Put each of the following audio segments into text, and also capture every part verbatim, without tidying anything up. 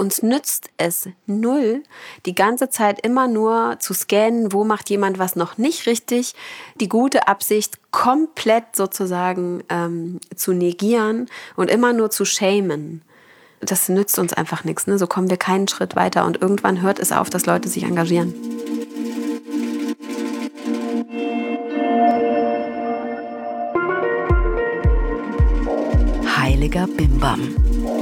uns nützt es null, die ganze Zeit immer nur zu scannen, wo macht jemand was noch nicht richtig, die gute Absicht komplett sozusagen ähm, zu negieren und immer nur zu shamen. Das nützt uns einfach nichts, ne? So kommen wir keinen Schritt weiter und irgendwann hört es auf, dass Leute sich engagieren. Heiliger Bimbam.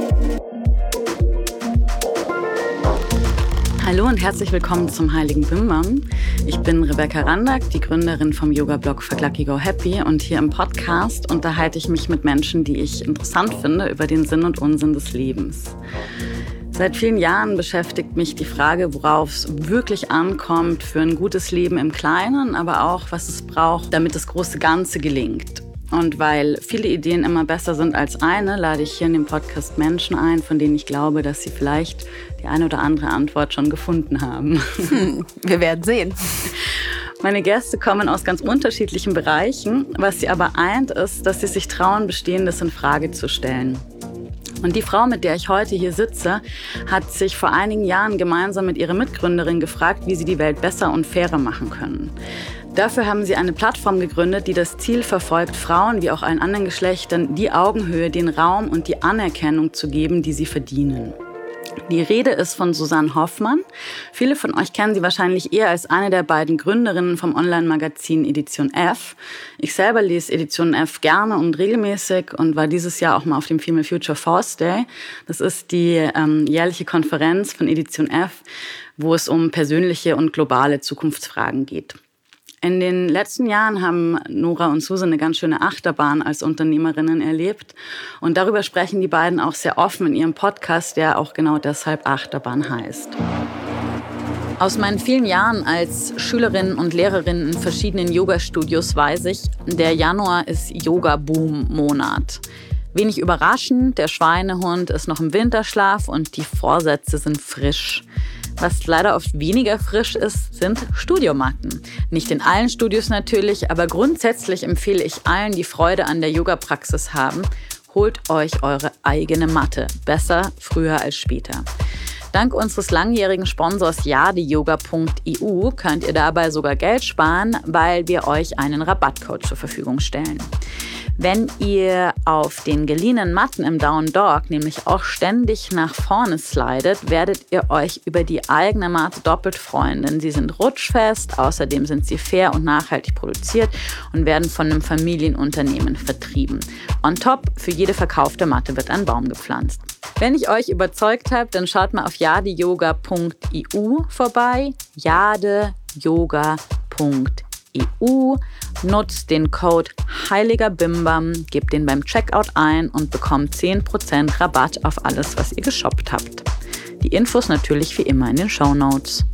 Hallo und herzlich willkommen zum Heiligen Bimbam. Ich bin Rebecca Randack, die Gründerin vom Yoga-Blog Fuck Lucky Go Happy, und hier im Podcast unterhalte ich mich mit Menschen, die ich interessant finde, über den Sinn und Unsinn des Lebens. Seit vielen Jahren beschäftigt mich die Frage, worauf es wirklich ankommt für ein gutes Leben im Kleinen, aber auch, was es braucht, damit das große Ganze gelingt. Und weil viele Ideen immer besser sind als eine, lade ich hier in dem Podcast Menschen ein, von denen ich glaube, dass sie vielleicht die eine oder andere Antwort schon gefunden haben. Hm, wir werden sehen. Meine Gäste kommen aus ganz unterschiedlichen Bereichen. Was sie aber eint, ist, dass sie sich trauen, Bestehendes in Frage zu stellen. Und die Frau, mit der ich heute hier sitze, hat sich vor einigen Jahren gemeinsam mit ihrer Mitgründerin gefragt, wie sie die Welt besser und fairer machen können. Dafür haben sie eine Plattform gegründet, die das Ziel verfolgt, Frauen wie auch allen anderen Geschlechtern die Augenhöhe, den Raum und die Anerkennung zu geben, die sie verdienen. Die Rede ist von Susanne Hoffmann. Viele von euch kennen sie wahrscheinlich eher als eine der beiden Gründerinnen vom Online-Magazin Edition F. Ich selber lese Edition F gerne und regelmäßig und war dieses Jahr auch mal auf dem Female Future Force Day. Das ist die ähm, jährliche Konferenz von Edition F, wo es um persönliche und globale Zukunftsfragen geht. In den letzten Jahren haben Nora und Susan eine ganz schöne Achterbahn als Unternehmerinnen erlebt. Und darüber sprechen die beiden auch sehr offen in ihrem Podcast, der auch genau deshalb Achterbahn heißt. Aus meinen vielen Jahren als Schülerin und Lehrerin in verschiedenen Yoga-Studios weiß ich, der Januar ist Yoga-Boom-Monat. Wenig überraschend, der Schweinehund ist noch im Winterschlaf und die Vorsätze sind frisch. Was leider oft weniger frisch ist, sind Studiomatten. Nicht in allen Studios natürlich, aber grundsätzlich empfehle ich allen, die Freude an der Yoga-Praxis haben, holt euch eure eigene Matte. Besser früher als später. Dank unseres langjährigen Sponsors yade yoga punkt e u könnt ihr dabei sogar Geld sparen, weil wir euch einen Rabattcode zur Verfügung stellen. Wenn ihr auf den geliehenen Matten im Down Dog nämlich auch ständig nach vorne slidet, werdet ihr euch über die eigene Matte doppelt freuen, denn sie sind rutschfest, außerdem sind sie fair und nachhaltig produziert und werden von einem Familienunternehmen vertrieben. On top, für jede verkaufte Matte wird ein Baum gepflanzt. Wenn ich euch überzeugt habe, dann schaut mal auf yade yoga punkt e u vorbei, yade yoga punkt e u, nutzt den Code Heiliger Bimbam, gebt den beim Checkout ein und bekommt zehn Prozent Rabatt auf alles, was ihr geshoppt habt. Die Infos natürlich wie immer in den Shownotes.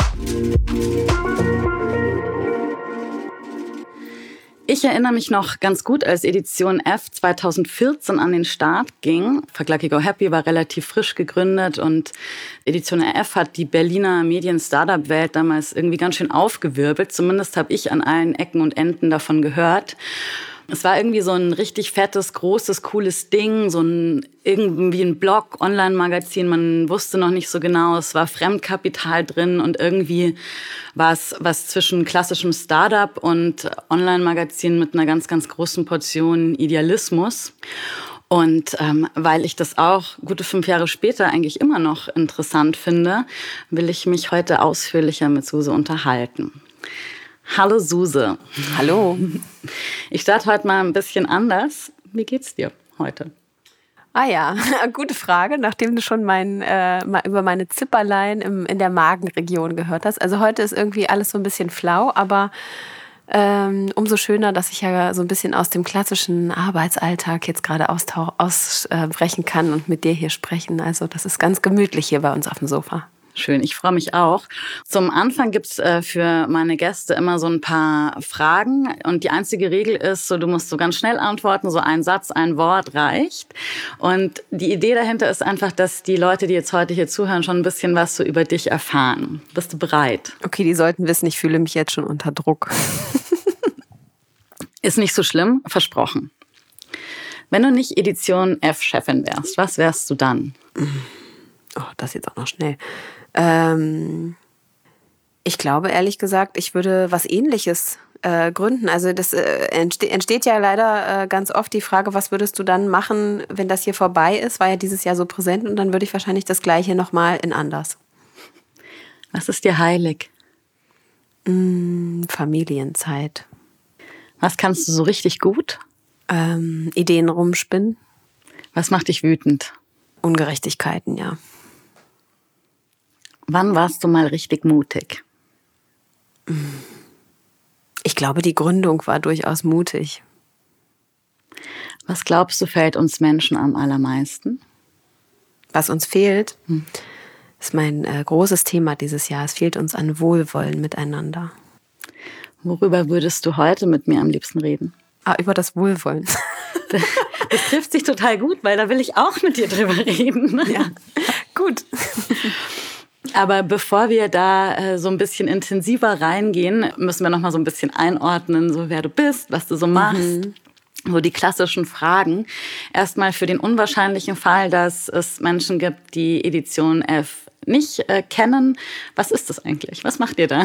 Ich erinnere mich noch ganz gut, als Edition F zweitausendvierzehn an den Start ging. Fuck Lucky Go Happy war relativ frisch gegründet und Edition F hat die Berliner Medien-Startup-Welt damals irgendwie ganz schön aufgewirbelt. Zumindest habe ich an allen Ecken und Enden davon gehört. Es war irgendwie so ein richtig fettes, großes, cooles Ding, so ein irgendwie ein Blog, Online-Magazin, man wusste noch nicht so genau, es war Fremdkapital drin und irgendwie war es was zwischen klassischem Startup und Online-Magazin mit einer ganz, ganz großen Portion Idealismus. Und ähm, weil ich das auch gute fünf Jahre später eigentlich immer noch interessant finde, will ich mich heute ausführlicher mit Suse unterhalten. Hallo Suse. Hallo. Ich starte heute mal ein bisschen anders. Wie geht's dir heute? Ah ja, gute Frage, nachdem du schon mein, äh, mal über meine Zipperlein im, in der Magenregion gehört hast. Also heute ist irgendwie alles so ein bisschen flau, aber ähm, umso schöner, dass ich ja so ein bisschen aus dem klassischen Arbeitsalltag jetzt gerade austauch, ausbrechen kann und mit dir hier sprechen. Also das ist ganz gemütlich hier bei uns auf dem Sofa. Schön, ich freue mich auch. Zum Anfang gibt's äh, für meine Gäste immer so ein paar Fragen und die einzige Regel ist, so du musst so ganz schnell antworten, so ein Satz, ein Wort reicht. Und die Idee dahinter ist einfach, dass die Leute, die jetzt heute hier zuhören, schon ein bisschen was so über dich erfahren. Bist du bereit? Okay, die sollten wissen, ich fühle mich jetzt schon unter Druck. Ist nicht so schlimm, versprochen. Wenn du nicht Edition F-Chefin wärst, was wärst du dann? Oh, das jetzt auch noch schnell. Ähm, ich glaube, ehrlich gesagt, ich würde was Ähnliches äh, gründen. Also das äh, entste- entsteht ja leider äh, ganz oft die Frage, was würdest du dann machen, wenn das hier vorbei ist? War ja dieses Jahr so präsent und dann würde ich wahrscheinlich das Gleiche nochmal in anders. Was ist dir heilig? Mm, Familienzeit. Was kannst du so richtig gut? Ähm, Ideen rumspinnen. Was macht dich wütend? Ungerechtigkeiten, ja. Wann warst du mal richtig mutig? Ich glaube, die Gründung war durchaus mutig. Was glaubst du, fällt uns Menschen am allermeisten? Was uns fehlt, Hm. ist mein äh, großes Thema dieses Jahr. Es fehlt uns an Wohlwollen miteinander. Worüber würdest du heute mit mir am liebsten reden? Ah, über das Wohlwollen. Das, das trifft sich total gut, weil da will ich auch mit dir drüber reden. Ja, gut. Aber bevor wir da äh, so ein bisschen intensiver reingehen, müssen wir noch mal so ein bisschen einordnen, so wer du bist, was du so machst. Mhm. So die klassischen Fragen. Erstmal für den unwahrscheinlichen Fall, dass es Menschen gibt, die Edition F nicht äh, kennen. Was ist das eigentlich? Was macht ihr da?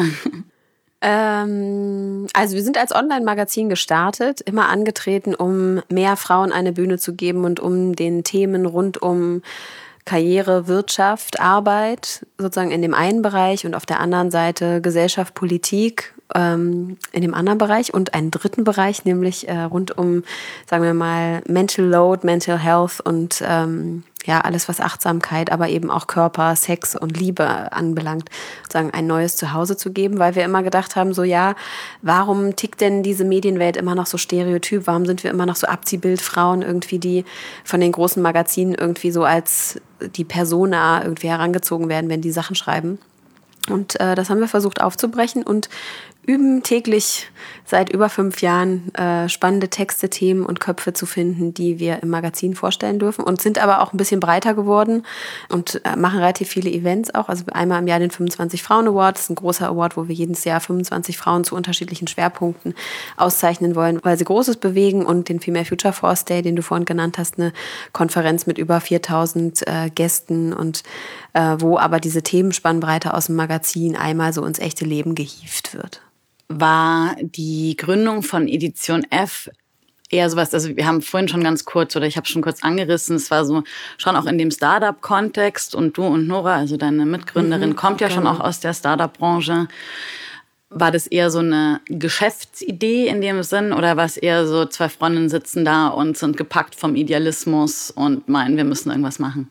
Ähm, also wir sind als Online-Magazin gestartet, immer angetreten, um mehr Frauen eine Bühne zu geben und um den Themen rund um Karriere, Wirtschaft, Arbeit sozusagen in dem einen Bereich und auf der anderen Seite Gesellschaft, Politik ähm, in dem anderen Bereich und einen dritten Bereich, nämlich äh, rund um, sagen wir mal, Mental Load, Mental Health und ähm, ja, alles, was Achtsamkeit, aber eben auch Körper, Sex und Liebe anbelangt, sozusagen ein neues Zuhause zu geben, weil wir immer gedacht haben, so ja, warum tickt denn diese Medienwelt immer noch so stereotyp? Warum sind wir immer noch so Abziehbildfrauen irgendwie, die von den großen Magazinen irgendwie so als die Persona irgendwie herangezogen werden, wenn die Sachen schreiben? Und äh, das haben wir versucht aufzubrechen und üben täglich seit über fünf Jahren äh, spannende Texte, Themen und Köpfe zu finden, die wir im Magazin vorstellen dürfen und sind aber auch ein bisschen breiter geworden und äh, machen relativ viele Events auch. Also einmal im Jahr den fünfundzwanzig Frauen Award. Das ist ein großer Award, wo wir jedes Jahr fünfundzwanzig Frauen zu unterschiedlichen Schwerpunkten auszeichnen wollen, weil sie Großes bewegen, und den Female Future Force Day, den du vorhin genannt hast, eine Konferenz mit über viertausend äh, Gästen und äh, wo aber diese Themenspannbreite aus dem Magazin einmal so ins echte Leben gehievt wird. War die Gründung von Edition F eher sowas, also wir haben vorhin schon ganz kurz, oder ich habe schon kurz angerissen, es war so schon auch in dem Startup-Kontext, und du und Nora, also deine Mitgründerin, mhm, kommt ja genau. schon auch aus der Startup-Branche. War das eher so eine Geschäftsidee in dem Sinn, oder war es eher so, zwei Freundinnen sitzen da und sind gepackt vom Idealismus und meinen, wir müssen irgendwas machen?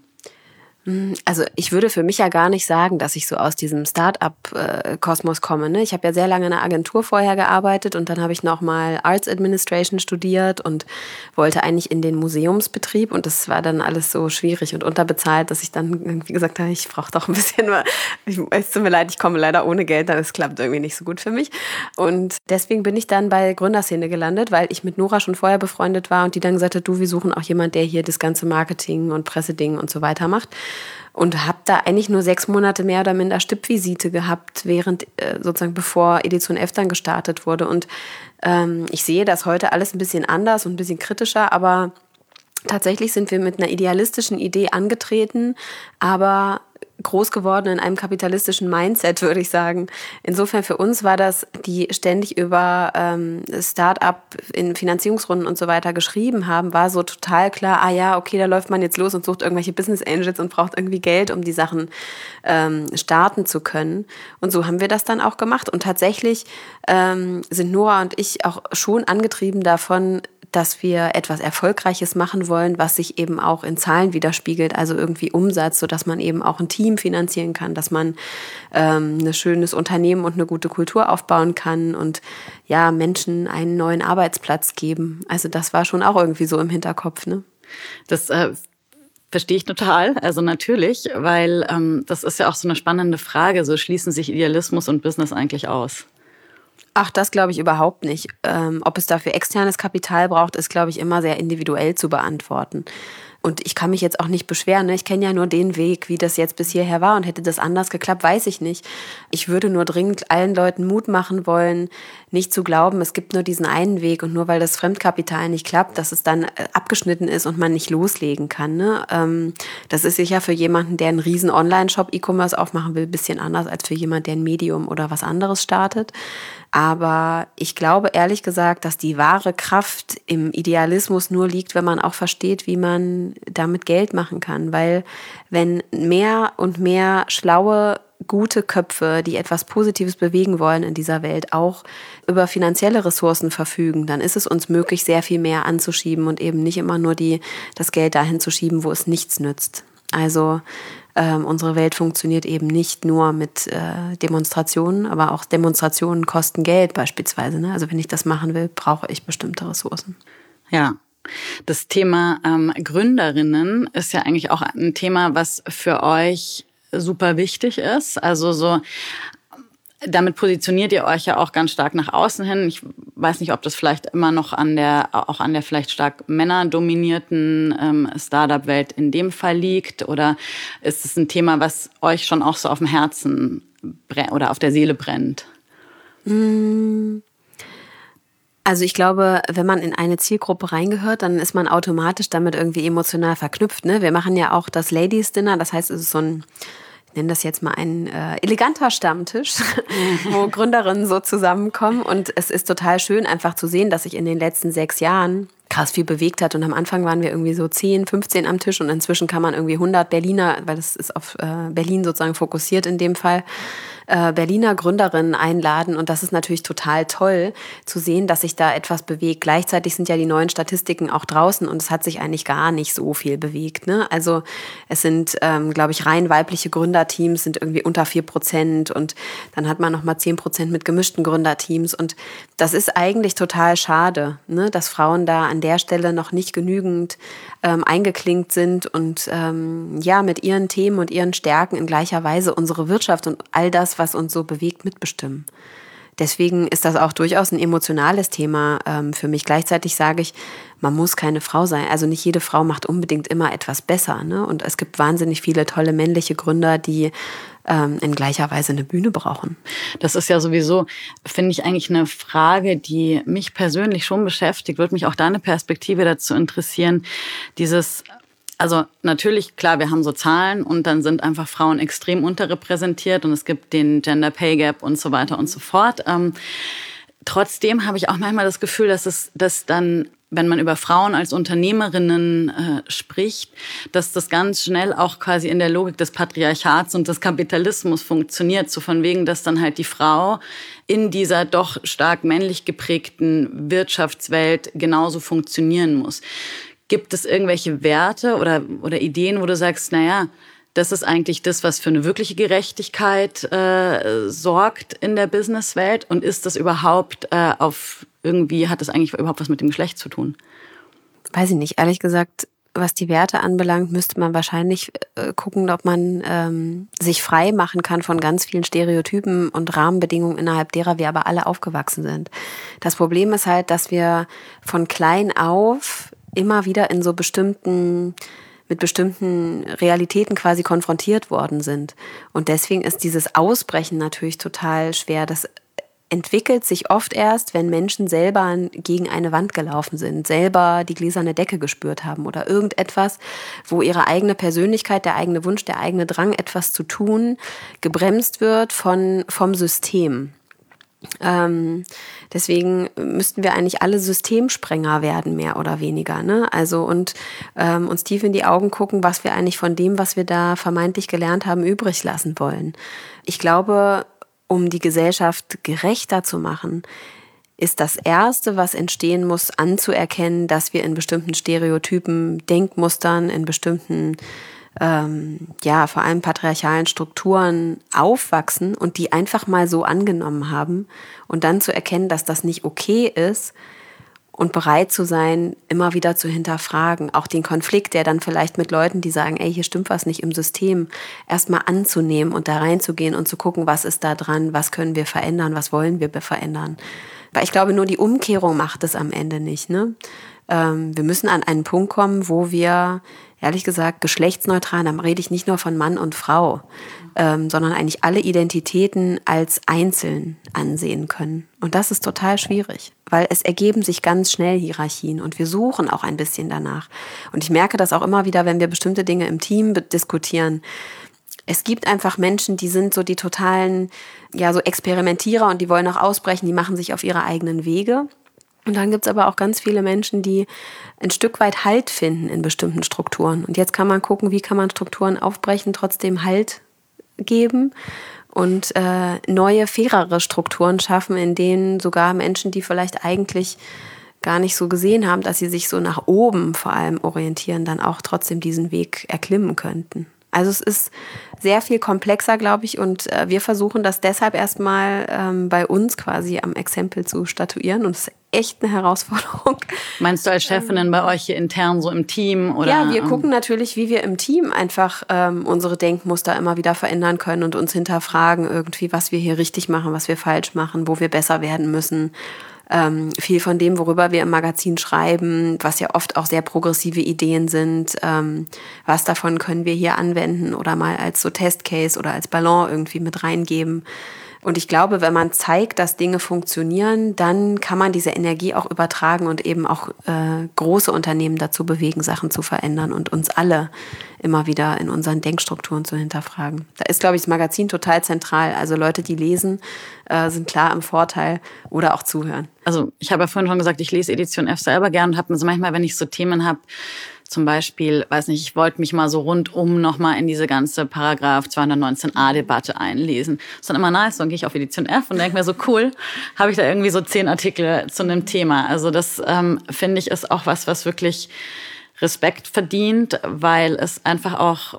Also ich würde für mich ja gar nicht sagen, dass ich so aus diesem Start-up-Kosmos komme. Ne? Ich habe ja sehr lange in einer Agentur vorher gearbeitet und dann habe ich nochmal Arts Administration studiert und wollte eigentlich in den Museumsbetrieb, und das war dann alles so schwierig und unterbezahlt, dass ich dann irgendwie gesagt habe, ich brauche doch ein bisschen, ich, es tut mir leid, ich komme leider ohne Geld, das klappt irgendwie nicht so gut für mich. Und deswegen bin ich dann bei Gründerszene gelandet, weil ich mit Nora schon vorher befreundet war und die dann gesagt hat, du, wir suchen auch jemanden, der hier das ganze Marketing und Presseding und so weiter macht. Und habe da eigentlich nur sechs Monate mehr oder minder Stippvisite gehabt, während äh, sozusagen bevor Edition F dann gestartet wurde. Und ähm, ich sehe das heute alles ein bisschen anders und ein bisschen kritischer, aber tatsächlich sind wir mit einer idealistischen Idee angetreten, aber groß geworden in einem kapitalistischen Mindset, würde ich sagen. Insofern für uns war das, die ständig über ähm, Start-up in Finanzierungsrunden und so weiter geschrieben haben, war so total klar, ah ja, okay, da läuft man jetzt los und sucht irgendwelche Business Angels und braucht irgendwie Geld, um die Sachen ähm, starten zu können. Und so haben wir das dann auch gemacht. Und tatsächlich ähm, sind Nora und ich auch schon angetrieben davon, dass wir etwas Erfolgreiches machen wollen, was sich eben auch in Zahlen widerspiegelt, also irgendwie Umsatz, sodass man eben auch ein Team finanzieren kann, dass man ähm, ein schönes Unternehmen und eine gute Kultur aufbauen kann und ja, Menschen einen neuen Arbeitsplatz geben. Also das war schon auch irgendwie so im Hinterkopf, ne? Das äh, verstehe ich total, also natürlich, weil ähm, das ist ja auch so eine spannende Frage, so schließen sich Idealismus und Business eigentlich aus? Ach, das glaube ich überhaupt nicht. Ähm, ob es dafür externes Kapital braucht, ist, glaube ich, immer sehr individuell zu beantworten. Und ich kann mich jetzt auch nicht beschweren. Ne? Ich kenne ja nur den Weg, wie das jetzt bis hierher war. Und hätte das anders geklappt, weiß ich nicht. Ich würde nur dringend allen Leuten Mut machen wollen, nicht zu glauben, es gibt nur diesen einen Weg. Und nur weil das Fremdkapital nicht klappt, dass es dann abgeschnitten ist und man nicht loslegen kann. Ne? Ähm, das ist sicher für jemanden, der einen riesen Online-Shop E-Commerce aufmachen will, ein bisschen anders als für jemanden, der ein Medium oder was anderes startet. Aber ich glaube ehrlich gesagt, dass die wahre Kraft im Idealismus nur liegt, wenn man auch versteht, wie man damit Geld machen kann. Weil wenn mehr und mehr schlaue, gute Köpfe, die etwas Positives bewegen wollen in dieser Welt, auch über finanzielle Ressourcen verfügen, dann ist es uns möglich, sehr viel mehr anzuschieben und eben nicht immer nur die, das Geld dahin zu schieben, wo es nichts nützt. Also Ähm, unsere Welt funktioniert eben nicht nur mit äh, Demonstrationen, aber auch Demonstrationen kosten Geld beispielsweise. Ne? Also wenn ich das machen will, brauche ich bestimmte Ressourcen. Ja, das Thema ähm, Gründerinnen ist ja eigentlich auch ein Thema, was für euch super wichtig ist. Also so damit positioniert ihr euch ja auch ganz stark nach außen hin. Ich weiß nicht, ob das vielleicht immer noch an der, auch an der vielleicht stark männerdominierten ähm, Startup-Welt in dem Fall liegt, oder ist es ein Thema, was euch schon auch so auf dem Herzen brennt oder auf der Seele brennt? Also ich glaube, wenn man in eine Zielgruppe reingehört, dann ist man automatisch damit irgendwie emotional verknüpft. Ne? Wir machen ja auch das Ladies Dinner, das heißt, es ist so ein, ich nenne das jetzt mal ein äh, eleganter Stammtisch, wo Gründerinnen so zusammenkommen. Und es ist total schön, einfach zu sehen, dass sich in den letzten sechs Jahren krass viel bewegt hat. Und am Anfang waren wir irgendwie so zehn, fünfzehn am Tisch und inzwischen kann man irgendwie hundert Berliner, weil das ist auf äh, Berlin sozusagen fokussiert in dem Fall, äh, Berliner Gründerinnen einladen. Und das ist natürlich total toll zu sehen, dass sich da etwas bewegt. Gleichzeitig sind ja die neuen Statistiken auch draußen und es hat sich eigentlich gar nicht so viel bewegt. Ne? Also es sind, ähm, glaube ich, rein weibliche Gründerteams sind irgendwie unter vier Prozent und dann hat man nochmal zehn Prozent mit gemischten Gründerteams. Und das ist eigentlich total schade, ne? Dass Frauen da an der Stelle noch nicht genügend ähm, eingeklinkt sind und ähm, ja mit ihren Themen und ihren Stärken in gleicher Weise unsere Wirtschaft und all das, was uns so bewegt, mitbestimmen. Deswegen ist das auch durchaus ein emotionales Thema ähm, für mich. Gleichzeitig sage ich, man muss keine Frau sein. Also nicht jede Frau macht unbedingt immer etwas besser. Ne? Und es gibt wahnsinnig viele tolle männliche Gründer, die ähm, in gleicher Weise eine Bühne brauchen. Das ist ja sowieso, finde ich, eigentlich eine Frage, die mich persönlich schon beschäftigt. Würde mich auch deine Perspektive dazu interessieren. Dieses Also natürlich, klar, wir haben so Zahlen und dann sind einfach Frauen extrem unterrepräsentiert und es gibt den Gender Pay Gap und so weiter und so fort. Ähm, trotzdem habe ich auch manchmal das Gefühl, dass es dass dann, wenn man über Frauen als Unternehmerinnen äh, spricht, dass das ganz schnell auch quasi in der Logik des Patriarchats und des Kapitalismus funktioniert. So von wegen, dass dann halt die Frau in dieser doch stark männlich geprägten Wirtschaftswelt genauso funktionieren muss. Gibt es irgendwelche Werte oder, oder Ideen, wo du sagst, naja, das ist eigentlich das, was für eine wirkliche Gerechtigkeit äh, sorgt in der Businesswelt? Und ist das überhaupt äh, auf irgendwie, hat das eigentlich überhaupt was mit dem Geschlecht zu tun? Weiß ich nicht. Ehrlich gesagt, was die Werte anbelangt, müsste man wahrscheinlich äh, gucken, ob man ähm, sich frei machen kann von ganz vielen Stereotypen und Rahmenbedingungen, innerhalb derer wir aber alle aufgewachsen sind. Das Problem ist halt, dass wir von klein auf immer wieder in so bestimmten, mit bestimmten Realitäten quasi konfrontiert worden sind. Und deswegen ist dieses Ausbrechen natürlich total schwer. Das entwickelt sich oft erst, wenn Menschen selber gegen eine Wand gelaufen sind, selber die gläserne Decke gespürt haben oder irgendetwas, wo ihre eigene Persönlichkeit, der eigene Wunsch, der eigene Drang, etwas zu tun, gebremst wird von, vom System. Ähm, deswegen müssten wir eigentlich alle Systemsprenger werden, mehr oder weniger, ne? Also und ähm, uns tief in die Augen gucken, was wir eigentlich von dem, was wir da vermeintlich gelernt haben, übrig lassen wollen. Ich glaube, um die Gesellschaft gerechter zu machen, ist das Erste, was entstehen muss, anzuerkennen, dass wir in bestimmten Stereotypen, Denkmustern, in bestimmten Ähm, ja, vor allem patriarchalen Strukturen aufwachsen und die einfach mal so angenommen haben und dann zu erkennen, dass das nicht okay ist und bereit zu sein, immer wieder zu hinterfragen. Auch den Konflikt, der dann vielleicht mit Leuten, die sagen, ey, hier stimmt was nicht im System, erstmal anzunehmen und da reinzugehen und zu gucken, was ist da dran, was können wir verändern, was wollen wir verändern. Weil ich glaube, nur die Umkehrung macht es am Ende nicht, ne? Ähm, wir müssen an einen Punkt kommen, wo wir ehrlich gesagt, geschlechtsneutral, dann rede ich nicht nur von Mann und Frau, ähm, sondern eigentlich alle Identitäten als einzeln ansehen können. Und das ist total schwierig, weil es ergeben sich ganz schnell Hierarchien und wir suchen auch ein bisschen danach. Und ich merke das auch immer wieder, wenn wir bestimmte Dinge im Team diskutieren. Es gibt einfach Menschen, die sind so die totalen, ja, so Experimentierer und die wollen auch ausbrechen, die machen sich auf ihre eigenen Wege. Und dann gibt's aber auch ganz viele Menschen, die ein Stück weit Halt finden in bestimmten Strukturen. Und jetzt kann man gucken, wie kann man Strukturen aufbrechen, trotzdem Halt geben und äh, neue, fairere Strukturen schaffen, in denen sogar Menschen, die vielleicht eigentlich gar nicht so gesehen haben, dass sie sich so nach oben vor allem orientieren, dann auch trotzdem diesen Weg erklimmen könnten. Also es ist sehr viel komplexer, glaube ich, und äh, wir versuchen das deshalb erstmal ähm, bei uns quasi am Exempel zu statuieren und es ist echt eine Herausforderung. Meinst du als Chefinnen ähm, bei euch hier intern so im Team? Oder? Ja, wir gucken natürlich, wie wir im Team einfach ähm, unsere Denkmuster immer wieder verändern können und uns hinterfragen irgendwie, was wir hier richtig machen, was wir falsch machen, wo wir besser werden müssen. Ähm, viel von dem, worüber wir im Magazin schreiben, was ja oft auch sehr progressive Ideen sind, ähm, was davon können wir hier anwenden oder mal als so Testcase oder als Ballon irgendwie mit reingeben. Und ich glaube, wenn man zeigt, dass Dinge funktionieren, dann kann man diese Energie auch übertragen und eben auch äh, große Unternehmen dazu bewegen, Sachen zu verändern und uns alle immer wieder in unseren Denkstrukturen zu hinterfragen. Da ist, glaube ich, das Magazin total zentral. Also Leute, die lesen, äh, sind klar im Vorteil oder auch zuhören. Also ich habe ja vorhin schon gesagt, ich lese Edition F selber gern und habe so manchmal, wenn ich so Themen habe, zum Beispiel, weiß nicht, ich wollte mich mal so rundum nochmal in diese ganze Paragraph zweihundertneunzehn a Debatte einlesen. Das ist dann immer nice, dann gehe ich auf Edition F und denke mir so, cool, habe ich da irgendwie so zehn Artikel zu einem Thema. Also das ähm, finde ich ist auch was, was wirklich Respekt verdient, weil es einfach auch,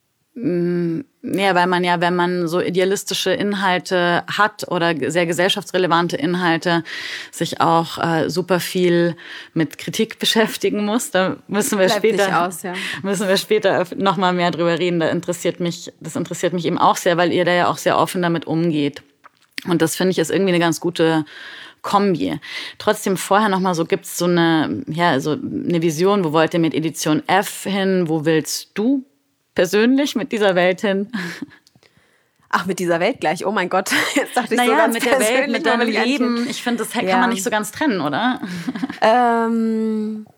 mh, ja, weil man ja, wenn man so idealistische Inhalte hat oder sehr gesellschaftsrelevante Inhalte, sich auch äh, super viel mit Kritik beschäftigen muss. Da müssen wir Bleibt später, nicht aus, ja. müssen wir später noch mal mehr drüber reden. Da interessiert mich, das interessiert mich eben auch sehr, weil ihr da ja auch sehr offen damit umgeht. Und das finde ich ist irgendwie eine ganz gute Kombi. Trotzdem vorher noch mal so, gibt's so eine, ja, so eine Vision. Wo wollt ihr mit Edition F hin? Wo willst du persönlich mit dieser Welt hin? Ach, mit dieser Welt gleich. Oh mein Gott, jetzt dachte ich naja, so ganz mit der Welt, mit deinem Leben. Ich finde, das kann ja. man nicht so ganz trennen, oder? Ähm,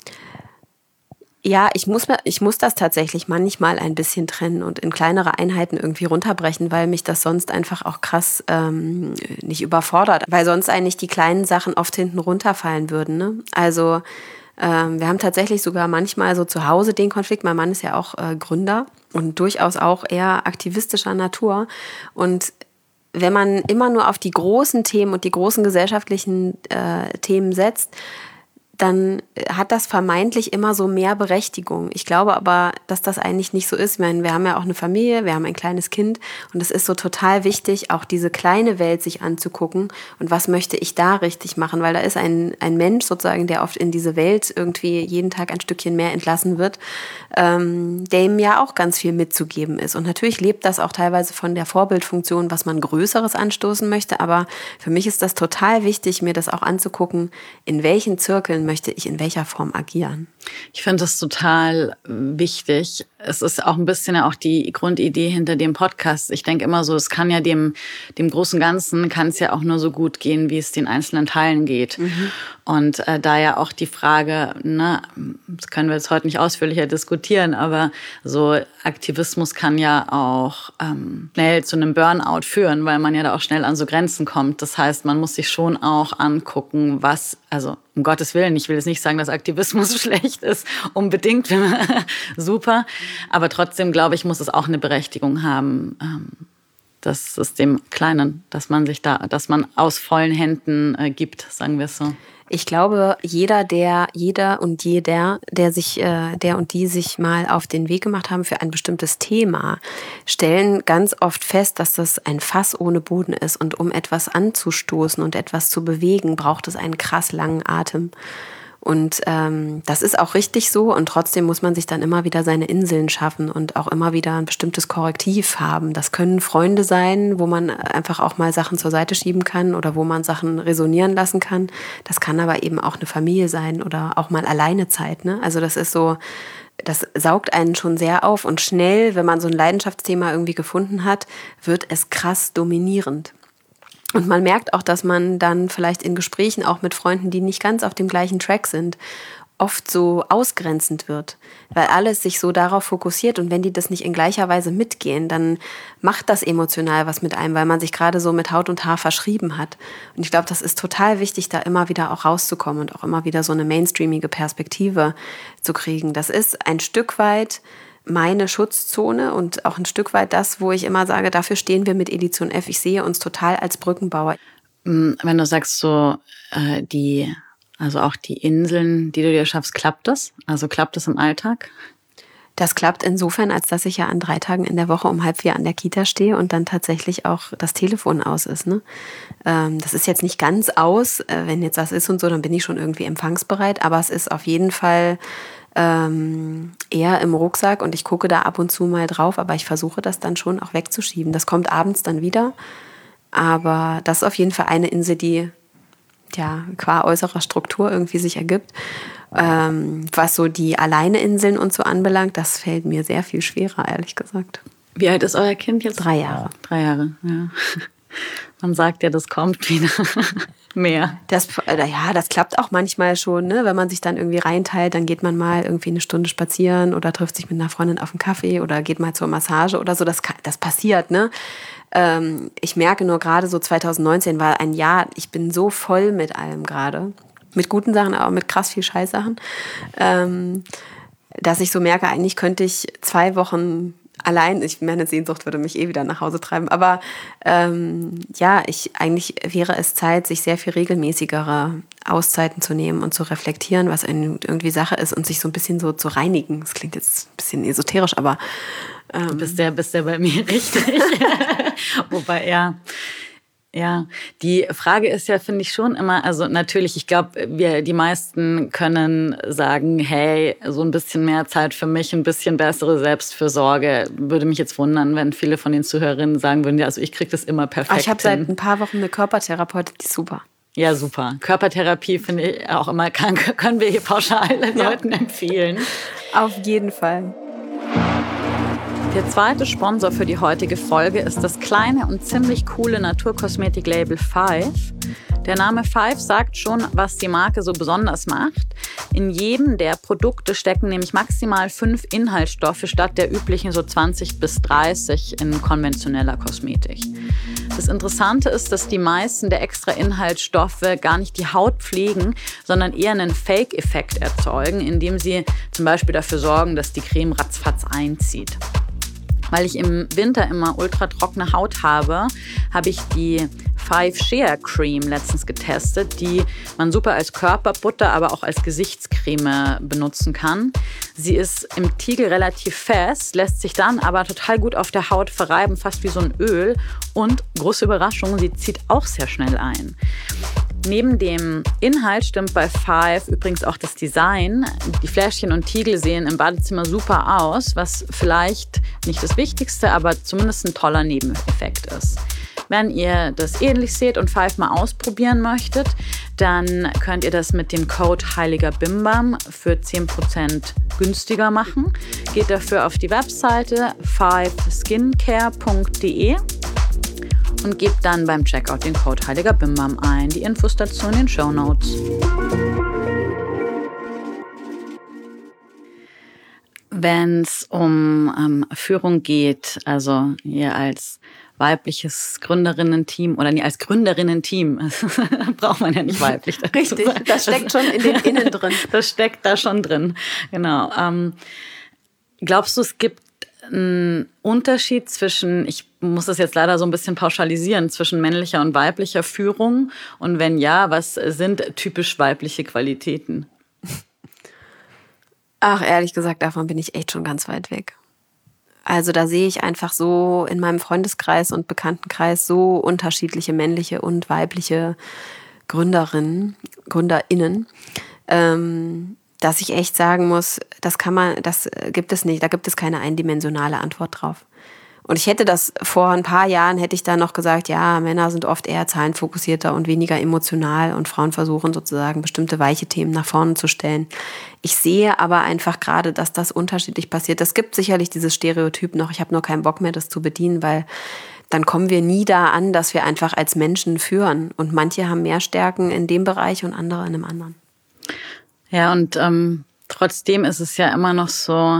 ja, ich muss, ich muss das tatsächlich manchmal ein bisschen trennen und in kleinere Einheiten irgendwie runterbrechen, weil mich das sonst einfach auch krass ähm, nicht überfordert. Weil sonst eigentlich die kleinen Sachen oft hinten runterfallen würden. Ne? Also Ähm, wir haben tatsächlich sogar manchmal so zu Hause den Konflikt. Mein Mann ist ja auch äh, Gründer und durchaus auch eher aktivistischer Natur. Und wenn man immer nur auf die großen Themen und die großen gesellschaftlichen äh, Themen setzt, dann hat das vermeintlich immer so mehr Berechtigung. Ich glaube aber, dass das eigentlich nicht so ist. Ich meine, wir haben ja auch eine Familie, wir haben ein kleines Kind und es ist so total wichtig, auch diese kleine Welt sich anzugucken und was möchte ich da richtig machen, weil da ist ein, ein Mensch sozusagen, der oft in diese Welt irgendwie jeden Tag ein Stückchen mehr entlassen wird, ähm, dem ja auch ganz viel mitzugeben ist. Und natürlich lebt das auch teilweise von der Vorbildfunktion, was man Größeres anstoßen möchte, aber für mich ist das total wichtig, mir das auch anzugucken, in welchen Zirkeln möchte ich in welcher Form agieren. Ich finde das total wichtig. Es ist auch ein bisschen ja auch die Grundidee hinter dem Podcast. Ich denke immer so, es kann ja dem, dem großen Ganzen kann es ja auch nur so gut gehen, wie es den einzelnen Teilen geht. Mhm. Und äh, da ja auch die Frage, ne, das können wir jetzt heute nicht ausführlicher diskutieren, aber so Aktivismus kann ja auch ähm, schnell zu einem Burnout führen, weil man ja da auch schnell an so Grenzen kommt. Das heißt, man muss sich schon auch angucken, was, also um Gottes Willen, ich will jetzt nicht sagen, dass Aktivismus schlecht ist, unbedingt, super. Aber trotzdem, glaube ich, muss es auch eine Berechtigung haben, ähm, das ist dem Kleinen, dass man sich da, dass man aus vollen Händen äh, gibt, sagen wir es so. Ich glaube, jeder, der, jeder und jeder, der sich, äh, der und die sich mal auf den Weg gemacht haben für ein bestimmtes Thema, stellen ganz oft fest, dass das ein Fass ohne Boden ist. Und um etwas anzustoßen und etwas zu bewegen, braucht es einen krass langen Atem. Und ähm, das ist auch richtig so und trotzdem muss man sich dann immer wieder seine Inseln schaffen und auch immer wieder ein bestimmtes Korrektiv haben. Das können Freunde sein, wo man einfach auch mal Sachen zur Seite schieben kann oder wo man Sachen resonieren lassen kann. Das kann aber eben auch eine Familie sein oder auch mal Alleinezeit, ne? Also das ist so, das saugt einen schon sehr auf und schnell, wenn man so ein Leidenschaftsthema irgendwie gefunden hat, wird es krass dominierend. Und man merkt auch, dass man dann vielleicht in Gesprächen auch mit Freunden, die nicht ganz auf dem gleichen Track sind, oft so ausgrenzend wird, weil alles sich so darauf fokussiert und wenn die das nicht in gleicher Weise mitgehen, dann macht das emotional was mit einem, weil man sich gerade so mit Haut und Haar verschrieben hat. Und ich glaube, das ist total wichtig, da immer wieder auch rauszukommen und auch immer wieder so eine mainstreamige Perspektive zu kriegen. Das ist ein Stück weit meine Schutzzone und auch ein Stück weit das, wo ich immer sage, dafür stehen wir mit Edition F. Ich sehe uns total als Brückenbauer. Wenn du sagst so, äh, die, also auch die Inseln, die du dir schaffst, klappt das? Also klappt das im Alltag? Das klappt insofern, als dass ich ja an drei Tagen in der Woche um halb vier an der Kita stehe und dann tatsächlich auch das Telefon aus ist. Ne? Ähm, das ist jetzt nicht ganz aus. Äh, wenn jetzt das ist und so, dann bin ich schon irgendwie empfangsbereit. Aber es ist auf jeden Fall ähm, eher im Rucksack und ich gucke da ab und zu mal drauf. Aber ich versuche das dann schon auch wegzuschieben. Das kommt abends dann wieder. Aber das ist auf jeden Fall eine Insel, die ja qua äußerer Struktur irgendwie sich ergibt. Ähm, was so die Alleineinseln und so anbelangt, das fällt mir sehr viel schwerer, ehrlich gesagt. Wie alt ist euer Kind jetzt? Drei Jahre. Drei Jahre, ja. Man sagt ja, das kommt wieder mehr. Das, äh, ja, das klappt auch manchmal schon, ne? Wenn man sich dann irgendwie reinteilt, dann geht man mal irgendwie eine Stunde spazieren oder trifft sich mit einer Freundin auf einen Kaffee oder geht mal zur Massage oder so. Das, das passiert, ne? Ähm, ich merke nur gerade so zwanzig neunzehn war ein Jahr, ich bin so voll mit allem gerade. Mit guten Sachen, aber mit krass viel Scheißsachen, ähm, dass ich so merke, eigentlich könnte ich zwei Wochen allein, ich meine Sehnsucht würde mich eh wieder nach Hause treiben, aber ähm, ja, ich eigentlich wäre es Zeit, sich sehr viel regelmäßigere Auszeiten zu nehmen und zu reflektieren, was irgendwie Sache ist und sich so ein bisschen so zu reinigen. Das klingt jetzt ein bisschen esoterisch, aber ähm, du bist ja, bist ja bei mir richtig. Wobei, ja. Ja, die Frage ist ja, finde ich schon immer, also natürlich, ich glaube, wir, die meisten können sagen, hey, so ein bisschen mehr Zeit für mich, ein bisschen bessere Selbstfürsorge. Würde mich jetzt wundern, wenn viele von den Zuhörerinnen sagen würden, ja, also ich kriege das immer perfekt Ich habe seit ein paar Wochen eine Körpertherapeutin, die ist super. Ja, super. Körpertherapie finde ich auch immer, kann, können wir hier pauschal den ja. Leuten empfehlen. Auf jeden Fall. Der zweite Sponsor für die heutige Folge ist das kleine und ziemlich coole Naturkosmetik-Label Five. Der Name Five sagt schon, was die Marke so besonders macht. In jedem der Produkte stecken nämlich maximal fünf Inhaltsstoffe statt der üblichen so zwanzig bis dreißig in konventioneller Kosmetik. Das Interessante ist, dass die meisten der extra Inhaltsstoffe gar nicht die Haut pflegen, sondern eher einen Fake-Effekt erzeugen, indem sie zum Beispiel dafür sorgen, dass die Creme ratzfatz einzieht. Weil ich im Winter immer ultra trockene Haut habe, habe ich die Five Shea Cream letztens getestet, die man super als Körperbutter, aber auch als Gesichtscreme benutzen kann. Sie ist im Tiegel relativ fest, lässt sich dann aber total gut auf der Haut verreiben, fast wie so ein Öl. Und, große Überraschung, sie zieht auch sehr schnell ein. Neben dem Inhalt stimmt bei Five übrigens auch das Design. Die Fläschchen und Tiegel sehen im Badezimmer super aus, was vielleicht nicht das Wichtigste, aber zumindest ein toller Nebeneffekt ist. Wenn ihr das ähnlich seht und Five mal ausprobieren möchtet, dann könnt ihr das mit dem Code Heiliger Bimbam für zehn Prozent günstiger machen. Geht dafür auf die Webseite five skincare punkt de und gebt dann beim Checkout den Code Heiliger Bimbam ein. Die Infos dazu in den Shownotes. Wenn es um ähm, Führung geht, also ihr als weibliches Gründerinnen-Team oder nie als Gründerinnen-Team, braucht man ja nicht weiblich. Richtig, das steckt schon in den Innen drin. Das steckt da schon drin, genau. Ähm, glaubst du, es gibt einen Unterschied zwischen, ich muss das jetzt leider so ein bisschen pauschalisieren, zwischen männlicher und weiblicher Führung? Und wenn ja, was sind typisch weibliche Qualitäten? Ach, ehrlich gesagt, davon bin ich echt schon ganz weit weg. Also da sehe ich einfach so in meinem Freundeskreis und Bekanntenkreis so unterschiedliche männliche und weibliche Gründerinnen, GründerInnen, ähm, dass ich echt sagen muss, das kann man, das gibt es nicht, da gibt es keine eindimensionale Antwort drauf. Und ich hätte das vor ein paar Jahren, hätte ich da noch gesagt, ja, Männer sind oft eher zahlenfokussierter und weniger emotional und Frauen versuchen sozusagen bestimmte weiche Themen nach vorne zu stellen. Ich sehe aber einfach gerade, dass das unterschiedlich passiert. Es gibt sicherlich dieses Stereotyp noch, ich habe nur keinen Bock mehr, das zu bedienen, weil dann kommen wir nie da an, dass wir einfach als Menschen führen. Und manche haben mehr Stärken in dem Bereich und andere in einem anderen. Ja, und ähm, trotzdem ist es ja immer noch so,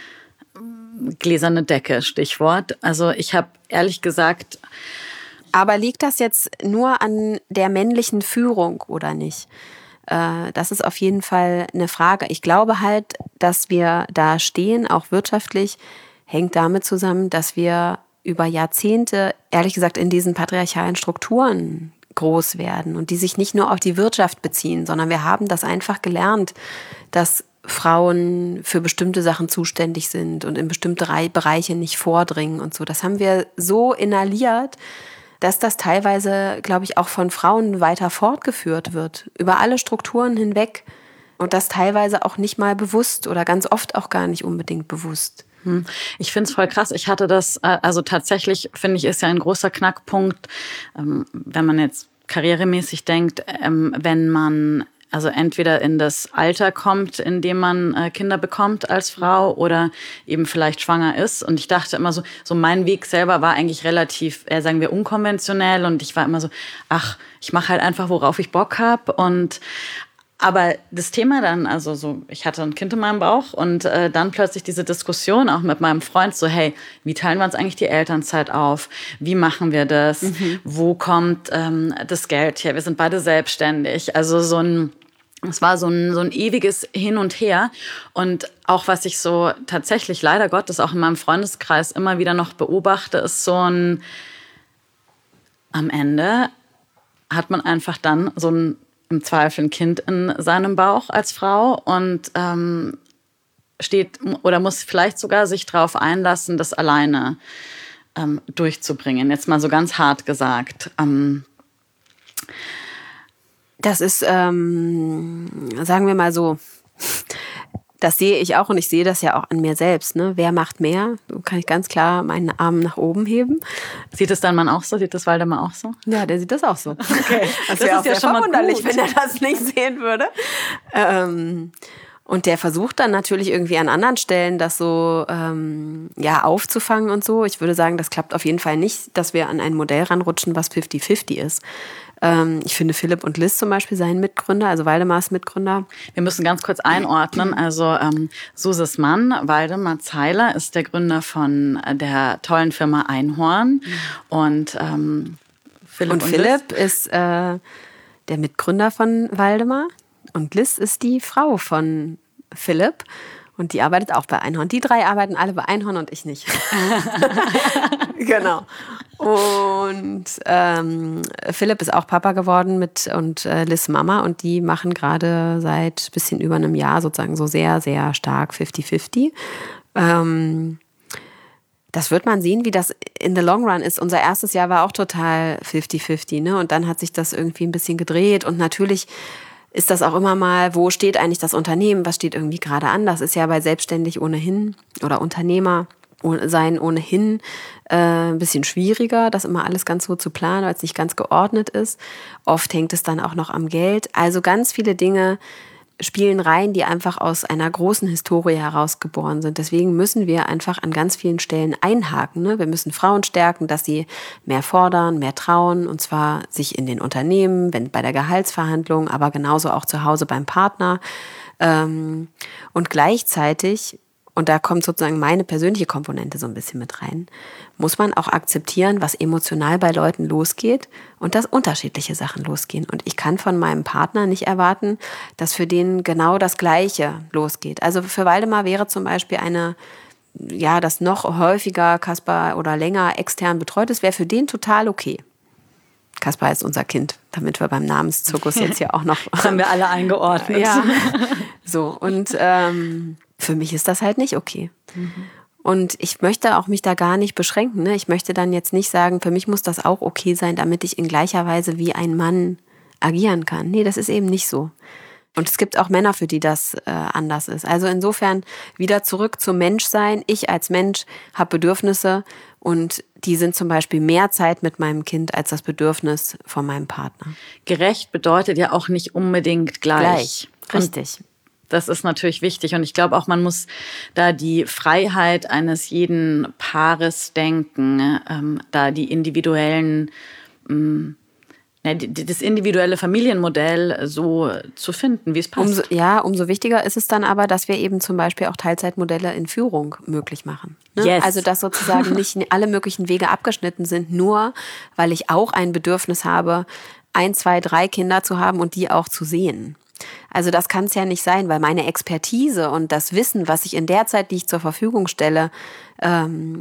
gläserne Decke, Stichwort. Also ich habe ehrlich gesagt... Aber liegt das jetzt nur an der männlichen Führung oder nicht? Äh, das ist auf jeden Fall eine Frage. Ich glaube halt, dass wir da stehen, auch wirtschaftlich, hängt damit zusammen, dass wir über Jahrzehnte, ehrlich gesagt, in diesen patriarchalen Strukturen groß werden und die sich nicht nur auf die Wirtschaft beziehen, sondern wir haben das einfach gelernt, dass Frauen für bestimmte Sachen zuständig sind und in bestimmte Bereiche nicht vordringen und so. Das haben wir so inhaliert, dass das teilweise, glaube ich, auch von Frauen weiter fortgeführt wird, über alle Strukturen hinweg und das teilweise auch nicht mal bewusst oder ganz oft auch gar nicht unbedingt bewusst. Ich finde es voll krass. Ich hatte das, also tatsächlich, finde ich, ist ja ein großer Knackpunkt, wenn man jetzt karrieremäßig denkt, wenn man also entweder in das Alter kommt, in dem man äh, Kinder bekommt als Frau oder eben vielleicht schwanger ist. Und ich dachte immer so, so mein Weg selber war eigentlich relativ, äh, sagen wir, unkonventionell. Und ich war immer so, ach, ich mache halt einfach, worauf ich Bock habe. Und aber das Thema dann, also so, ich hatte ein Kind in meinem Bauch und äh, dann plötzlich diese Diskussion auch mit meinem Freund, so hey, wie teilen wir uns eigentlich die Elternzeit auf? Wie machen wir das? Mhm. Wo kommt ähm, das Geld her? Wir sind beide selbstständig. Also so ein, es war so ein, so ein ewiges Hin und Her. Und auch was ich so tatsächlich leider Gottes auch in meinem Freundeskreis immer wieder noch beobachte, ist so ein, am Ende hat man einfach dann so ein im Zweifel ein Kind in seinem Bauch als Frau und ähm, steht oder muss vielleicht sogar sich darauf einlassen, das alleine ähm, durchzubringen. Jetzt mal so ganz hart gesagt. Ähm, das ist, ähm, sagen wir mal so, das sehe ich auch und ich sehe das ja auch an mir selbst. Ne? Wer macht mehr? So kann ich ganz klar meinen Arm nach oben heben. Sieht es dein Mann auch so? Sieht das Waldemar auch so? Ja, der sieht das auch so. Okay. Das, das wäre auch ja schon verwunderlich, wenn er das nicht sehen würde. Ähm, und der versucht dann natürlich irgendwie an anderen Stellen das so ähm, ja, aufzufangen und so. Ich würde sagen, das klappt auf jeden Fall nicht, dass wir an ein Modell ranrutschen, was fifty fifty ist. Ich finde Philipp und Liz zum Beispiel seien Mitgründer, also Waldemars Mitgründer. Wir müssen ganz kurz einordnen. Also ähm, Suses Mann, Waldemar Zeiler, ist der Gründer von der tollen Firma Einhorn. Und ähm, Philipp, und und Philipp ist äh, der Mitgründer von Waldemar. Und Liz ist die Frau von Philipp. Und die arbeitet auch bei Einhorn. Die drei arbeiten alle bei Einhorn und ich nicht. Genau. Und ähm, Philipp ist auch Papa geworden mit und äh, Liz Mama. Und die machen gerade seit ein bisschen über einem Jahr sozusagen so sehr, sehr stark fifty fifty. Ähm, das wird man sehen, wie das in the long run ist. Unser erstes Jahr war auch total fifty fifty. Ne? Und dann hat sich das irgendwie ein bisschen gedreht. Und natürlich ist das auch immer mal, wo steht eigentlich das Unternehmen, was steht irgendwie gerade an. Das ist ja bei Selbstständig ohnehin oder Unternehmer sein ohnehin äh, ein bisschen schwieriger, das immer alles ganz so zu planen, weil es nicht ganz geordnet ist. Oft hängt es dann auch noch am Geld. Also ganz viele Dinge spielen rein, die einfach aus einer großen Historie herausgeboren sind. Deswegen müssen wir einfach an ganz vielen Stellen einhaken. Ne? Wir müssen Frauen stärken, dass sie mehr fordern, mehr trauen, und zwar sich in den Unternehmen, wenn bei der Gehaltsverhandlung, aber genauso auch zu Hause beim Partner. Ähm, und gleichzeitig, und da kommt sozusagen meine persönliche Komponente so ein bisschen mit rein, muss man auch akzeptieren, was emotional bei Leuten losgeht und dass unterschiedliche Sachen losgehen. Und ich kann von meinem Partner nicht erwarten, dass für den genau das Gleiche losgeht. Also für Waldemar wäre zum Beispiel eine, ja, das noch häufiger Kaspar oder länger extern betreut ist, wäre für den total okay. Kaspar ist unser Kind, damit wir beim Namenszirkus jetzt hier auch noch... Das haben wir alle eingeordnet. Ja, so und... Ähm, für mich ist das halt nicht okay. Mhm. Und ich möchte auch mich da gar nicht beschränken. Ne? Ich möchte dann jetzt nicht sagen, für mich muss das auch okay sein, damit ich in gleicher Weise wie ein Mann agieren kann. Nee, das ist eben nicht so. Und es gibt auch Männer, für die das äh, anders ist. Also insofern wieder zurück zum Menschsein. Ich als Mensch habe Bedürfnisse und die sind zum Beispiel mehr Zeit mit meinem Kind als das Bedürfnis von meinem Partner. Gerecht bedeutet ja auch nicht unbedingt gleich. Gleich, richtig. Und das ist natürlich wichtig. Und ich glaube auch, man muss da die Freiheit eines jeden Paares denken, ähm, da die individuellen... Ähm, das individuelle Familienmodell so zu finden, wie es passt. Umso, ja, umso wichtiger ist es dann aber, dass wir eben zum Beispiel auch Teilzeitmodelle in Führung möglich machen. Ne? Yes. Also dass sozusagen nicht alle möglichen Wege abgeschnitten sind, nur weil ich auch ein Bedürfnis habe, ein, zwei, drei Kinder zu haben und die auch zu sehen. Also das kann es ja nicht sein, weil meine Expertise und das Wissen, was ich in der Zeit, die ich zur Verfügung stelle, ähm,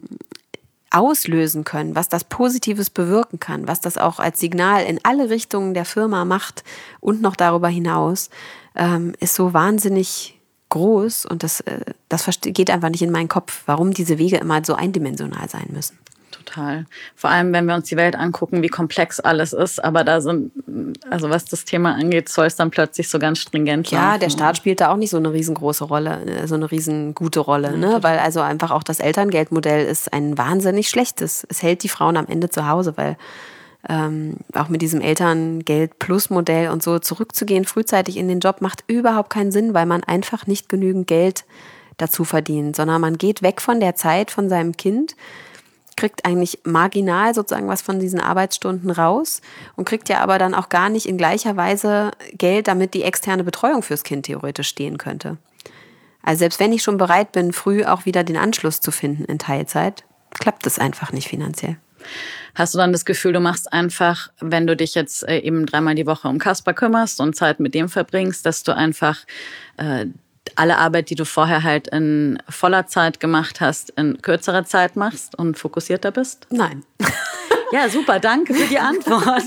auslösen können, was das Positives bewirken kann, was das auch als Signal in alle Richtungen der Firma macht und noch darüber hinaus, ähm, ist so wahnsinnig groß und das, äh, das geht einfach nicht in meinen Kopf, warum diese Wege immer so eindimensional sein müssen. Total. Vor allem, wenn wir uns die Welt angucken, wie komplex alles ist. Aber da sind, also was das Thema angeht, soll es dann plötzlich so ganz stringent sein. Ja, der Staat spielt da auch nicht so eine riesengroße Rolle, so eine riesengute Rolle, ne? Weil also einfach auch das Elterngeldmodell ist ein wahnsinnig schlechtes. Es hält die Frauen am Ende zu Hause, weil ähm, auch mit diesem Elterngeld-Plus-Modell und so zurückzugehen, frühzeitig in den Job, macht überhaupt keinen Sinn, weil man einfach nicht genügend Geld dazu verdient, sondern man geht weg von der Zeit von seinem Kind, kriegt eigentlich marginal sozusagen was von diesen Arbeitsstunden raus und kriegt ja aber dann auch gar nicht in gleicher Weise Geld, damit die externe Betreuung fürs Kind theoretisch stehen könnte. Also selbst wenn ich schon bereit bin, früh auch wieder den Anschluss zu finden in Teilzeit, klappt es einfach nicht finanziell. Hast du dann das Gefühl, du machst einfach, wenn du dich jetzt eben dreimal die Woche um Kasper kümmerst und Zeit mit dem verbringst, dass du einfach äh, alle Arbeit, die du vorher halt in voller Zeit gemacht hast, in kürzerer Zeit machst und fokussierter bist? Nein. Ja, super, danke für die Antwort.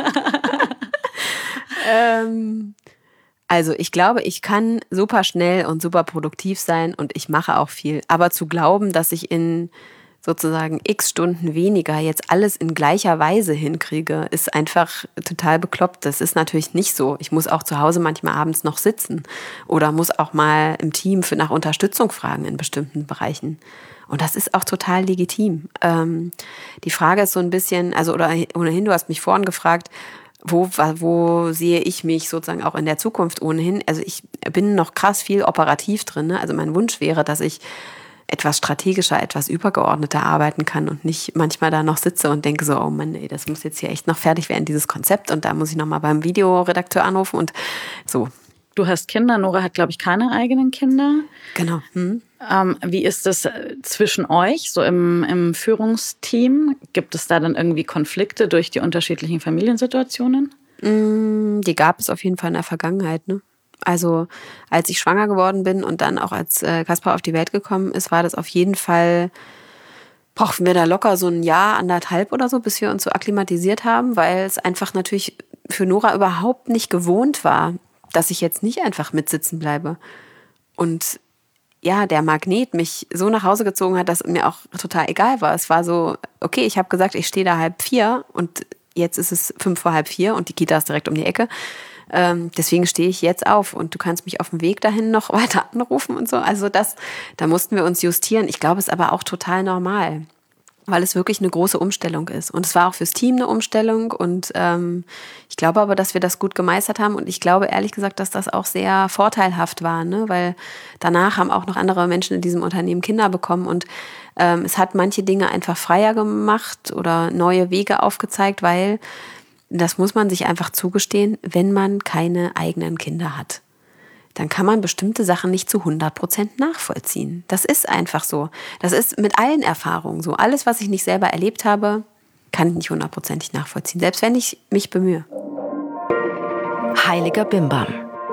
ähm, also ich glaube, ich kann super schnell und super produktiv sein und ich mache auch viel. Aber zu glauben, dass ich in sozusagen x Stunden weniger jetzt alles in gleicher Weise hinkriege, ist einfach total bekloppt. Das ist natürlich nicht so. Ich muss auch zu Hause manchmal abends noch sitzen oder muss auch mal im Team für nach Unterstützung fragen in bestimmten Bereichen. Und das ist auch total legitim. Ähm, die Frage ist so ein bisschen, also oder ohnehin, du hast mich vorhin gefragt, wo, wo sehe ich mich sozusagen auch in der Zukunft ohnehin? Also ich bin noch krass viel operativ drin. Ne? Also mein Wunsch wäre, dass ich etwas strategischer, etwas übergeordneter arbeiten kann und nicht manchmal da noch sitze und denke so, oh Mann, ey, das muss jetzt hier echt noch fertig werden, dieses Konzept und da muss ich nochmal beim Videoredakteur anrufen und so. Du hast Kinder, Nora hat, glaube ich, keine eigenen Kinder. Genau. Hm. Ähm, wie ist das zwischen euch, so im, im Führungsteam? Gibt es da dann irgendwie Konflikte durch die unterschiedlichen Familiensituationen? Die gab es auf jeden Fall in der Vergangenheit, ne? Also als ich schwanger geworden bin und dann auch als äh, Kasper auf die Welt gekommen ist, war das auf jeden Fall, brauchten wir da locker so ein Jahr, anderthalb oder so, bis wir uns so akklimatisiert haben, weil es einfach natürlich für Nora überhaupt nicht gewohnt war, dass ich jetzt nicht einfach mitsitzen bleibe. Und ja, der Magnet mich so nach Hause gezogen hat, dass mir auch total egal war. Es war so, okay, ich habe gesagt, ich stehe da halb vier und jetzt ist es fünf vor halb vier und die Kita ist direkt um die Ecke. Ähm, deswegen stehe ich jetzt auf und du kannst mich auf dem Weg dahin noch weiter anrufen und so. Also das, da mussten wir uns justieren. Ich glaube, es ist aber auch total normal, weil es wirklich eine große Umstellung ist. Und es war auch fürs Team eine Umstellung und ähm, ich glaube aber, dass wir das gut gemeistert haben und ich glaube ehrlich gesagt, dass das auch sehr vorteilhaft war, ne? Weil danach haben auch noch andere Menschen in diesem Unternehmen Kinder bekommen und ähm, es hat manche Dinge einfach freier gemacht oder neue Wege aufgezeigt, weil das muss man sich einfach zugestehen, wenn man keine eigenen Kinder hat. Dann kann man bestimmte Sachen nicht zu hundert Prozent nachvollziehen. Das ist einfach so. Das ist mit allen Erfahrungen so. Alles, was ich nicht selber erlebt habe, kann ich nicht hundertprozentig nachvollziehen, selbst wenn ich mich bemühe. Heiliger Bimbam.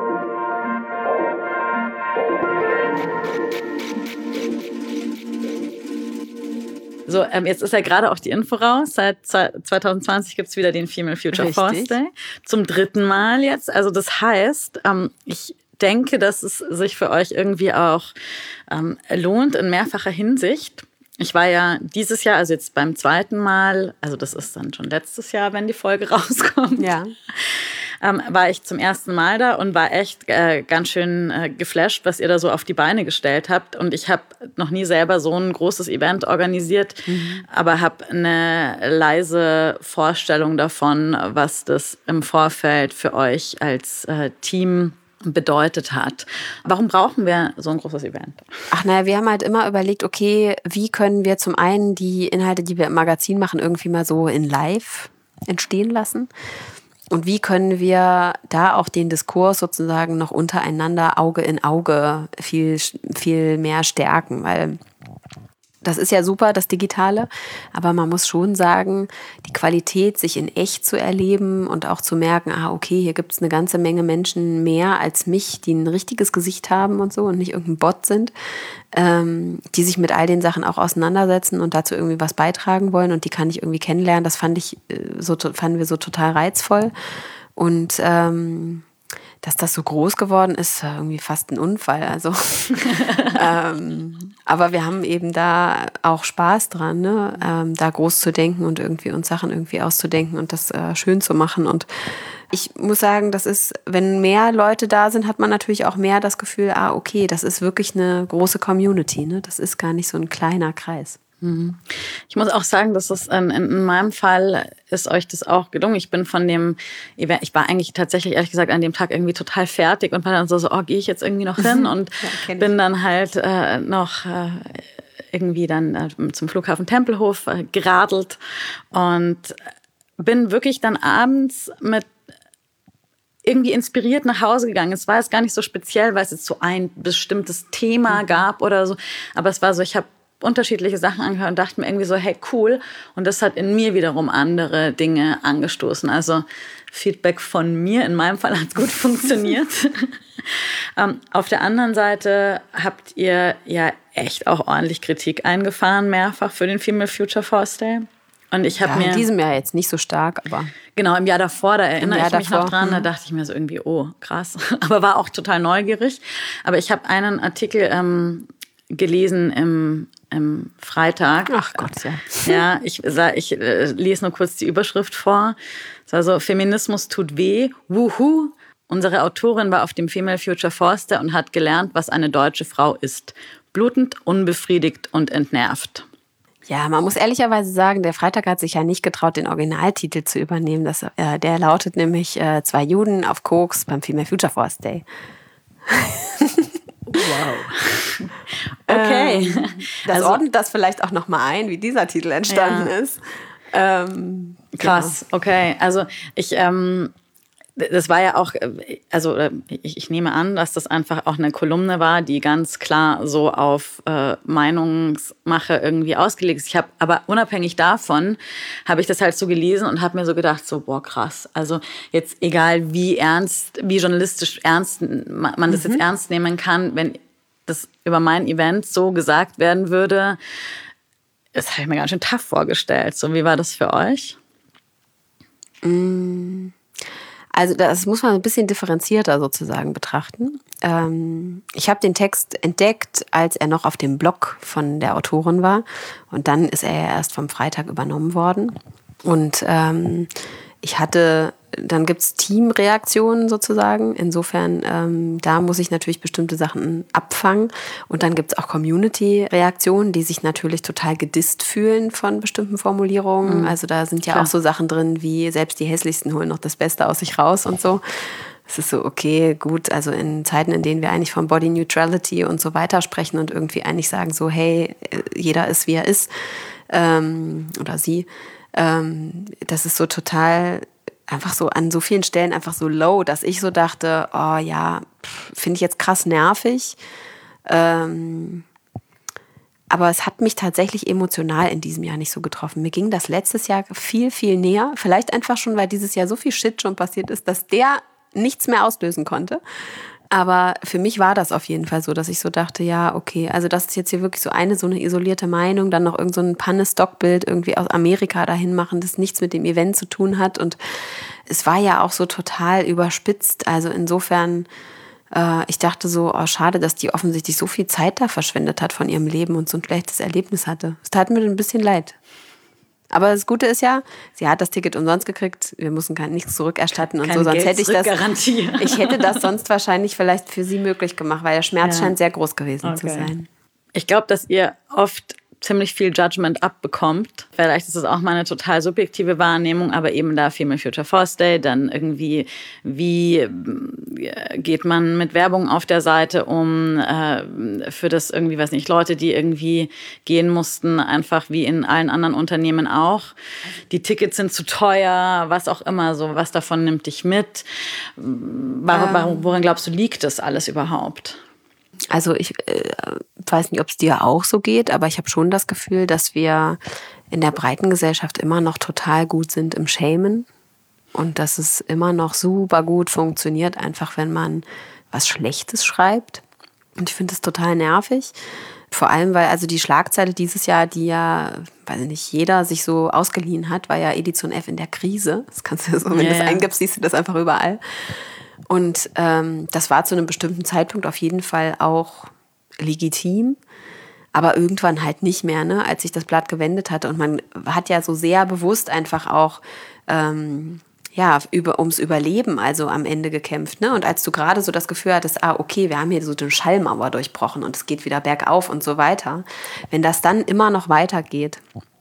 So, ähm, jetzt ist ja gerade auch die Info raus. Seit zwanzig zwanzig gibt es wieder den Female Future Richtig. Force Day. Zum dritten Mal jetzt. Also das heißt, ähm, ich denke, dass es sich für euch irgendwie auch ähm, lohnt in mehrfacher Hinsicht. Ich war ja dieses Jahr, also jetzt beim zweiten Mal, also das ist dann schon letztes Jahr, wenn die Folge rauskommt. Ja. ähm, war ich zum ersten Mal da und war echt äh, ganz schön äh, geflasht, was ihr da so auf die Beine gestellt habt. Und ich habe noch nie selber so ein großes Event organisiert, mhm. aber habe eine leise Vorstellung davon, was das im Vorfeld für euch als äh, Team bedeutet hat. Warum brauchen wir so ein großes Event? Ach naja, wir haben halt immer überlegt, okay, wie können wir zum einen die Inhalte, die wir im Magazin machen, irgendwie mal so in live entstehen lassen? Und wie können wir da auch den Diskurs sozusagen noch untereinander Auge in Auge viel, viel mehr stärken? Weil das ist ja super, das Digitale, aber man muss schon sagen, die Qualität, sich in echt zu erleben und auch zu merken, ah, okay, hier gibt es eine ganze Menge Menschen mehr als mich, die ein richtiges Gesicht haben und so und nicht irgendein Bot sind, ähm, die sich mit all den Sachen auch auseinandersetzen und dazu irgendwie was beitragen wollen und die kann ich irgendwie kennenlernen. Das fand ich so, fanden wir so total reizvoll. Und ähm, dass das so groß geworden ist, irgendwie fast ein Unfall. Also, ähm, aber wir haben eben da auch Spaß dran, ne? ähm, da groß zu denken und irgendwie uns Sachen irgendwie auszudenken und das äh, schön zu machen. Und ich muss sagen, das ist, wenn mehr Leute da sind, hat man natürlich auch mehr das Gefühl, ah, okay, das ist wirklich eine große Community, ne? Das ist gar nicht so ein kleiner Kreis. Ich muss auch sagen, dass es in, in meinem Fall ist euch das auch gelungen. Ich bin von dem Event, ich war eigentlich tatsächlich ehrlich gesagt an dem Tag irgendwie total fertig und war dann so, so oh, gehe ich jetzt irgendwie noch hin und ja, bin dann halt äh, noch äh, irgendwie dann äh, zum Flughafen Tempelhof äh, geradelt und bin wirklich dann abends mit irgendwie inspiriert nach Hause gegangen. Es war jetzt gar nicht so speziell, weil es jetzt so ein bestimmtes Thema gab oder so, aber es war so, ich habe unterschiedliche Sachen angehört und dachte mir irgendwie so, hey, cool. Und das hat in mir wiederum andere Dinge angestoßen. Also Feedback von mir, in meinem Fall hat es gut funktioniert. ähm, auf der anderen Seite habt ihr ja echt auch ordentlich Kritik eingefahren, mehrfach für den Female Future Force Day. Und ich habe ja, mir in diesem Jahr jetzt nicht so stark, aber genau, im Jahr davor, da erinnere ich mich davor. noch dran, da dachte ich mir so irgendwie, oh, krass. Aber war auch total neugierig. Aber ich habe einen Artikel ähm, gelesen im im Freitag. Ach Gott, ja. Ja, ich, ich äh, lese nur kurz die Überschrift vor. Es war so, Feminismus tut weh, wuhu. Unsere Autorin war auf dem Female Future Force Day und hat gelernt, was eine deutsche Frau ist. Blutend, unbefriedigt und entnervt. Ja, man muss ehrlicherweise sagen, der Freitag hat sich ja nicht getraut, den Originaltitel zu übernehmen. Das, äh, der lautet nämlich äh, Zwei Juden auf Koks beim Female Future Force Day. Wow. Okay. Ähm, das also, ordnet das vielleicht auch nochmal ein, wie dieser Titel entstanden ja. ist. Ähm, Krass, ja. Okay. Also ich, ähm, das war ja auch, also ich, ich nehme an, dass das einfach auch eine Kolumne war, die ganz klar so auf äh, Meinungsmache irgendwie ausgelegt ist. Ich habe, aber unabhängig davon, habe ich das halt so gelesen und habe mir so gedacht, so boah krass. Also jetzt egal wie ernst, wie journalistisch ernst man das mhm. jetzt ernst nehmen kann, wenn das über mein Event so gesagt werden würde, das habe ich mir ganz schön tough vorgestellt. So, wie war das für euch? Also das muss man ein bisschen differenzierter sozusagen betrachten. Ähm, ich habe den Text entdeckt, als er noch auf dem Blog von der Autorin war. Und dann ist er ja erst vom Freitag übernommen worden. Und ähm, ich hatte, dann gibt es Teamreaktionen sozusagen. Insofern, ähm, da muss ich natürlich bestimmte Sachen abfangen. Und dann gibt es auch Community-Reaktionen, die sich natürlich total gedisst fühlen von bestimmten Formulierungen. Mhm. Also da sind ja Klar. auch so Sachen drin, wie selbst die Hässlichsten holen noch das Beste aus sich raus und so. Es ist so, okay, gut, also in Zeiten, in denen wir eigentlich von Body Neutrality und so weiter sprechen und irgendwie eigentlich sagen so, hey, jeder ist, wie er ist, ähm, oder sie, ähm, das ist so total einfach so an so vielen Stellen einfach so low, dass ich so dachte, oh ja, finde ich jetzt krass nervig. Ähm, aber es hat mich tatsächlich emotional in diesem Jahr nicht so getroffen. Mir ging das letztes Jahr viel, viel näher. Vielleicht einfach schon, weil dieses Jahr so viel Shit schon passiert ist, dass der nichts mehr auslösen konnte. Aber für mich war das auf jeden Fall so, dass ich so dachte, ja, okay, also das ist jetzt hier wirklich so eine, so eine isolierte Meinung, dann noch irgend so ein Panne-Stockbild irgendwie aus Amerika dahin machen, das nichts mit dem Event zu tun hat. Und es war ja auch so total überspitzt. Also insofern, äh, ich dachte so, oh, schade, dass die offensichtlich so viel Zeit da verschwendet hat von ihrem Leben und so ein schlechtes Erlebnis hatte. Es tat mir ein bisschen leid. Aber das Gute ist ja, sie hat das Ticket umsonst gekriegt. Wir mussten kein, nichts zurückerstatten und Kein so. Sonst Geld hätte ich das. Garantie. Ich hätte das sonst wahrscheinlich vielleicht für sie möglich gemacht, weil der Schmerz ja. scheint sehr groß gewesen okay. zu sein. Ich glaube, dass ihr oft ziemlich viel Judgment abbekommt. Vielleicht ist es auch mal eine total subjektive Wahrnehmung, aber eben da Female Future Force Day, dann irgendwie, wie geht man mit Werbung auf der Seite um, äh, für das irgendwie, weiß nicht, Leute, die irgendwie gehen mussten, einfach wie in allen anderen Unternehmen auch. Die Tickets sind zu teuer, was auch immer, so, was davon nimmt dich mit? Warum, ähm. Woran glaubst du, liegt das alles überhaupt? Also ich äh, weiß nicht, ob es dir auch so geht, aber ich habe schon das Gefühl, dass wir in der breiten Gesellschaft immer noch total gut sind im Shamen und dass es immer noch super gut funktioniert, einfach wenn man was Schlechtes schreibt. Und ich finde das total nervig. Vor allem, weil also die Schlagzeile dieses Jahr, die ja, weiß ich nicht, jeder sich so ausgeliehen hat, war ja Edition F in der Krise. Das kannst du so, wenn ja, du das eingibst, siehst du das einfach überall. Und ähm, das war zu einem bestimmten Zeitpunkt auf jeden Fall auch legitim, aber irgendwann halt nicht mehr, ne, als sich das Blatt gewendet hatte. Und man hat ja so sehr bewusst einfach auch ähm, ja, über, ums Überleben also am Ende gekämpft. Ne? Und als du gerade so das Gefühl hattest, ah, okay, wir haben hier so eine Schallmauer durchbrochen und es geht wieder bergauf und so weiter. Wenn das dann immer noch weitergeht,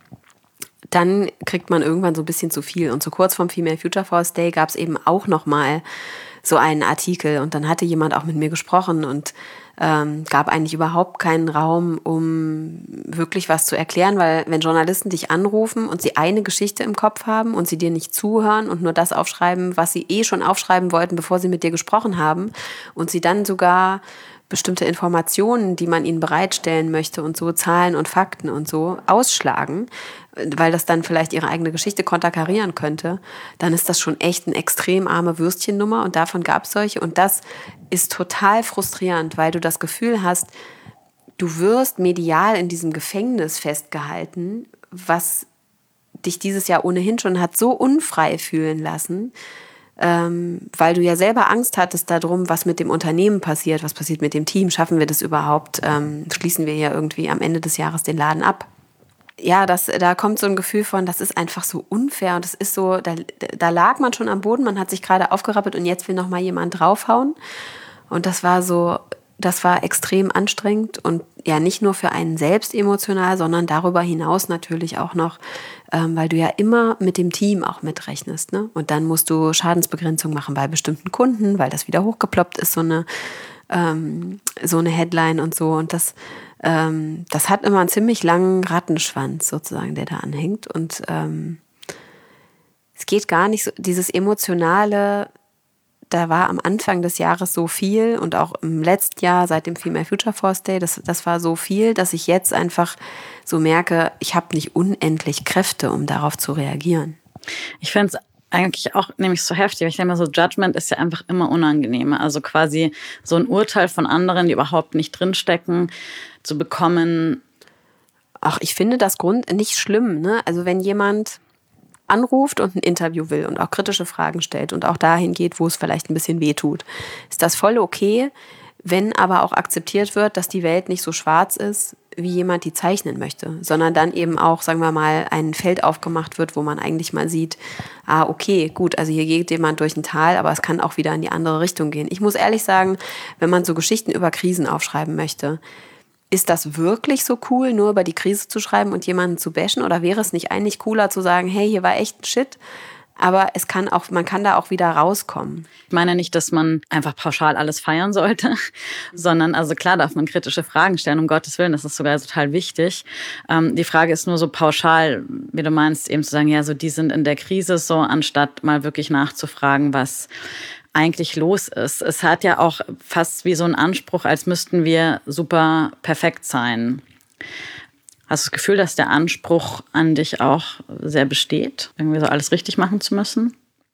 dann kriegt man irgendwann so ein bisschen zu viel. Und so kurz vorm Female Future Force Day gab es eben auch noch mal so einen Artikel und dann hatte jemand auch mit mir gesprochen und ähm, gab eigentlich überhaupt keinen Raum, um wirklich was zu erklären, weil wenn Journalisten dich anrufen und sie eine Geschichte im Kopf haben und sie dir nicht zuhören und nur das aufschreiben, was sie eh schon aufschreiben wollten, bevor sie mit dir gesprochen haben und sie dann sogar bestimmte Informationen, die man ihnen bereitstellen möchte und so Zahlen und Fakten und so ausschlagen, weil das dann vielleicht ihre eigene Geschichte konterkarieren könnte, dann ist das schon echt eine extrem arme Würstchennummer und davon gab es solche und das ist total frustrierend, weil du das Gefühl hast, du wirst medial in diesem Gefängnis festgehalten, was dich dieses Jahr ohnehin schon hat so unfrei fühlen lassen, Ähm, weil du ja selber Angst hattest darum, was mit dem Unternehmen passiert, was passiert mit dem Team, schaffen wir das überhaupt, ähm, schließen wir ja irgendwie am Ende des Jahres den Laden ab. Ja, das, da kommt so ein Gefühl von, das ist einfach so unfair und das ist so, da, da lag man schon am Boden, man hat sich gerade aufgerappelt und jetzt will noch mal jemand draufhauen und das war so, das war extrem anstrengend und ja nicht nur für einen selbst emotional, sondern darüber hinaus natürlich auch noch, ähm, weil du ja immer mit dem Team auch mitrechnest, ne? Und dann musst du Schadensbegrenzung machen bei bestimmten Kunden, weil das wieder hochgeploppt ist, so eine, ähm, so eine Headline und so. Und das, ähm, das hat immer einen ziemlich langen Rattenschwanz sozusagen, der da anhängt. Und ähm, es geht gar nicht so, dieses emotionale, da war am Anfang des Jahres so viel und auch im letzten Jahr seit dem Female Future Force Day, das, das war so viel, dass ich jetzt einfach so merke, ich habe nicht unendlich Kräfte, um darauf zu reagieren. Ich finde es eigentlich auch nämlich so heftig. Ich denke mal, so Judgment ist ja einfach immer unangenehmer. Also quasi so ein Urteil von anderen, die überhaupt nicht drinstecken, zu bekommen. Ach, ich finde das Grund nicht schlimm, ne? Also wenn jemand anruft und ein Interview will und auch kritische Fragen stellt und auch dahin geht, wo es vielleicht ein bisschen weh tut, ist das voll okay, wenn aber auch akzeptiert wird, dass die Welt nicht so schwarz ist, wie jemand die zeichnen möchte, sondern dann eben auch, sagen wir mal, ein Feld aufgemacht wird, wo man eigentlich mal sieht, ah, okay, gut, also hier geht jemand durch ein Tal, aber es kann auch wieder in die andere Richtung gehen. Ich muss ehrlich sagen, wenn man so Geschichten über Krisen aufschreiben möchte, ist das wirklich so cool, nur über die Krise zu schreiben und jemanden zu bashen? Oder wäre es nicht eigentlich cooler zu sagen, hey, hier war echt ein Shit, aber es kann auch, man kann da auch wieder rauskommen? Ich meine nicht, dass man einfach pauschal alles feiern sollte, sondern also klar darf man kritische Fragen stellen, um Gottes Willen, das ist sogar total wichtig. Ähm, die Frage ist nur so pauschal, wie du meinst, eben zu sagen, ja, so die sind in der Krise so, anstatt mal wirklich nachzufragen, was eigentlich los ist. Es hat ja auch fast wie so einen Anspruch, als müssten wir super perfekt sein. Hast du das Gefühl, dass der Anspruch an dich auch sehr besteht, irgendwie so alles richtig machen zu müssen?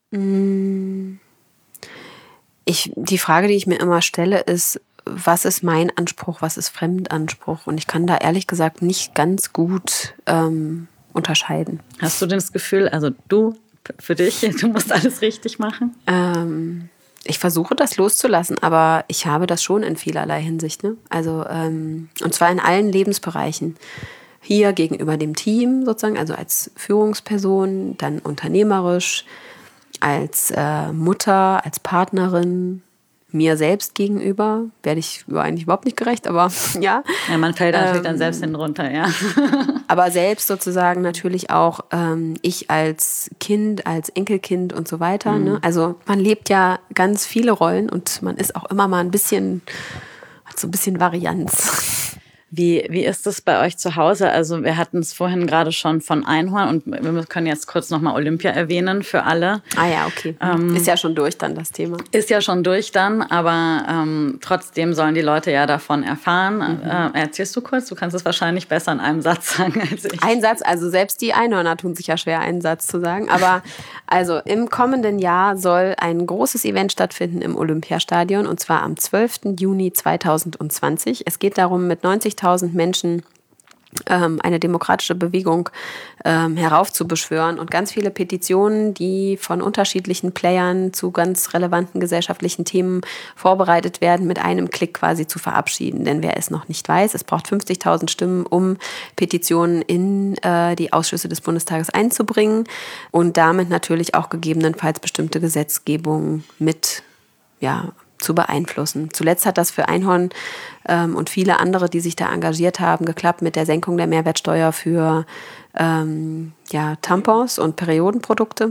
Ich, die Frage, die ich mir immer stelle, ist, was ist mein Anspruch, was ist Fremdanspruch? Und ich kann da ehrlich gesagt nicht ganz gut ähm, unterscheiden. Hast du denn das Gefühl, also du für dich, du musst alles richtig machen? Ähm, ich versuche das loszulassen, aber ich habe das schon in vielerlei Hinsicht. Ne? Also, ähm, und zwar in allen Lebensbereichen. hier gegenüber dem Team sozusagen, also als Führungsperson, dann unternehmerisch, als äh, Mutter, als Partnerin, mir selbst gegenüber, werde ich eigentlich überhaupt nicht gerecht, aber ja. Ja, man fällt natürlich ähm, dann selbst hinten runter, ja. Aber selbst sozusagen natürlich auch ähm, ich als Kind, als Enkelkind und so weiter. Mhm. Ne? Also man lebt ja ganz viele Rollen und man ist auch immer mal ein bisschen, hat so ein bisschen Varianz. Wie, wie ist es bei euch zu Hause? Also wir hatten es vorhin gerade schon von Einhorn und wir können jetzt kurz nochmal Olympia erwähnen für alle. Ah ja, okay. Ähm, ist ja schon durch dann das Thema. Ist ja schon durch dann, aber ähm, trotzdem sollen die Leute ja davon erfahren. Mhm. Äh, erzählst du kurz? Du kannst es wahrscheinlich besser in einem Satz sagen als ich. Ein Satz, also selbst die Einhörner tun sich ja schwer, einen Satz zu sagen. Aber also im kommenden Jahr soll ein großes Event stattfinden im Olympiastadion und zwar am zwölften Juni zweitausendzwanzig. Es geht darum, mit neunzigtausend Menschen ähm, eine demokratische Bewegung ähm, heraufzubeschwören und ganz viele Petitionen, die von unterschiedlichen Playern zu ganz relevanten gesellschaftlichen Themen vorbereitet werden, mit einem Klick quasi zu verabschieden. Denn wer es noch nicht weiß, es braucht fünfzigtausend Stimmen, um Petitionen in äh, die Ausschüsse des Bundestages einzubringen und damit natürlich auch gegebenenfalls bestimmte Gesetzgebung mit, ja, zu beeinflussen. Zuletzt hat das für Einhorn ähm, und viele andere, die sich da engagiert haben, geklappt mit der Senkung der Mehrwertsteuer für ähm, ja, Tampons und Periodenprodukte.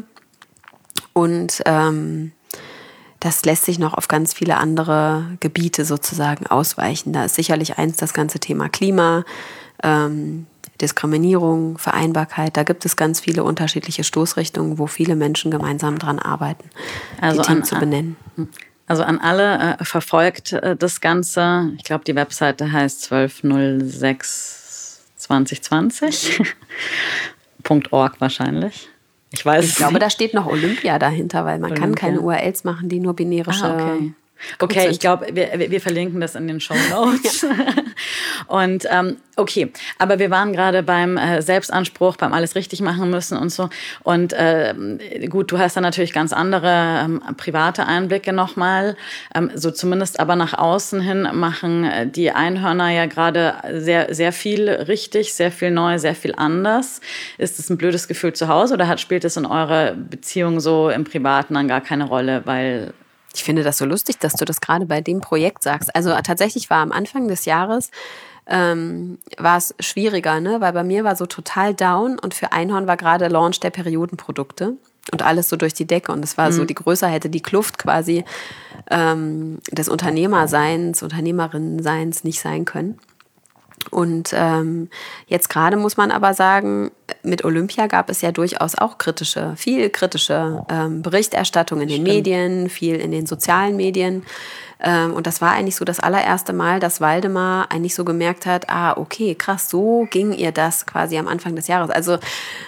Und ähm, das lässt sich noch auf ganz viele andere Gebiete sozusagen ausweichen. Da ist sicherlich eins das ganze Thema Klima, ähm, Diskriminierung, Vereinbarkeit. Da gibt es ganz viele unterschiedliche Stoßrichtungen, wo viele Menschen gemeinsam dran arbeiten, also die Themen an, zu benennen. Also an alle äh, verfolgt äh, das Ganze. Ich glaube, die Webseite heißt zwölf null sechs zwanzig zwanzig Punkt org wahrscheinlich. Ich weiß Ich glaube, nicht. Da steht noch Olympia dahinter, weil man Olympia. kann keine U R Ls machen, die nur binärische... Ah, okay. Okay, ich glaube, wir, wir verlinken das in den Shownotes. Ja. Und ähm, okay, aber wir waren gerade beim äh, Selbstanspruch, beim alles richtig machen müssen und so. Und äh, gut, du hast da natürlich ganz andere ähm, private Einblicke nochmal. Ähm, so zumindest aber nach außen hin machen die Einhörner ja gerade sehr, sehr viel richtig, sehr viel neu, sehr viel anders. Ist es ein blödes Gefühl zu Hause oder hat, spielt es in eurer Beziehung so im Privaten dann gar keine Rolle, weil... Ich finde das so lustig, dass du das gerade bei dem Projekt sagst. Also tatsächlich war am Anfang des Jahres ähm, war es schwieriger, ne? Weil bei mir war so total down und für Einhorn war gerade Launch der Periodenprodukte und alles so durch die Decke. Und es war mhm. so, die größer hätte die Kluft quasi ähm, des Unternehmerseins, Unternehmerinnenseins nicht sein können. Und ähm, jetzt gerade muss man aber sagen, mit Olympia gab es ja durchaus auch kritische, viel kritische ähm, Berichterstattung in den Stimmt. Medien, viel in den sozialen Medien. Ähm, und das war eigentlich so das allererste Mal, dass Waldemar eigentlich so gemerkt hat, ah, okay, krass, so ging ihr das quasi am Anfang des Jahres. Also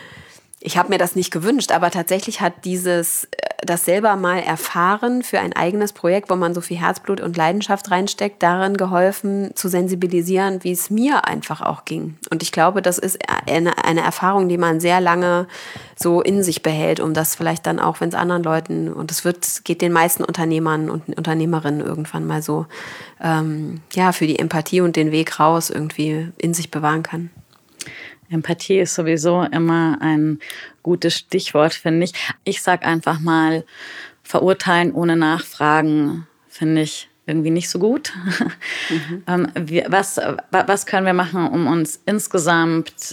ich habe mir das nicht gewünscht, aber tatsächlich hat dieses, das selber mal erfahren für ein eigenes Projekt, wo man so viel Herzblut und Leidenschaft reinsteckt, darin geholfen zu sensibilisieren, wie es mir einfach auch ging. Und ich glaube, das ist eine, eine Erfahrung, die man sehr lange so in sich behält, um das vielleicht dann auch, wenn es anderen Leuten, und es wird, geht den meisten Unternehmern und Unternehmerinnen irgendwann mal so, ähm, ja, für die Empathie und den Weg raus irgendwie in sich bewahren kann. Empathie ist sowieso immer ein gutes Stichwort, finde ich. Ich sag einfach mal, verurteilen ohne Nachfragen finde ich irgendwie nicht so gut. Mhm. ähm, wir, was, was können wir machen, um uns insgesamt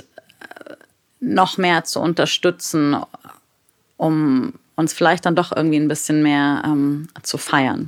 noch mehr zu unterstützen, um uns vielleicht dann doch irgendwie ein bisschen mehr ähm, zu feiern?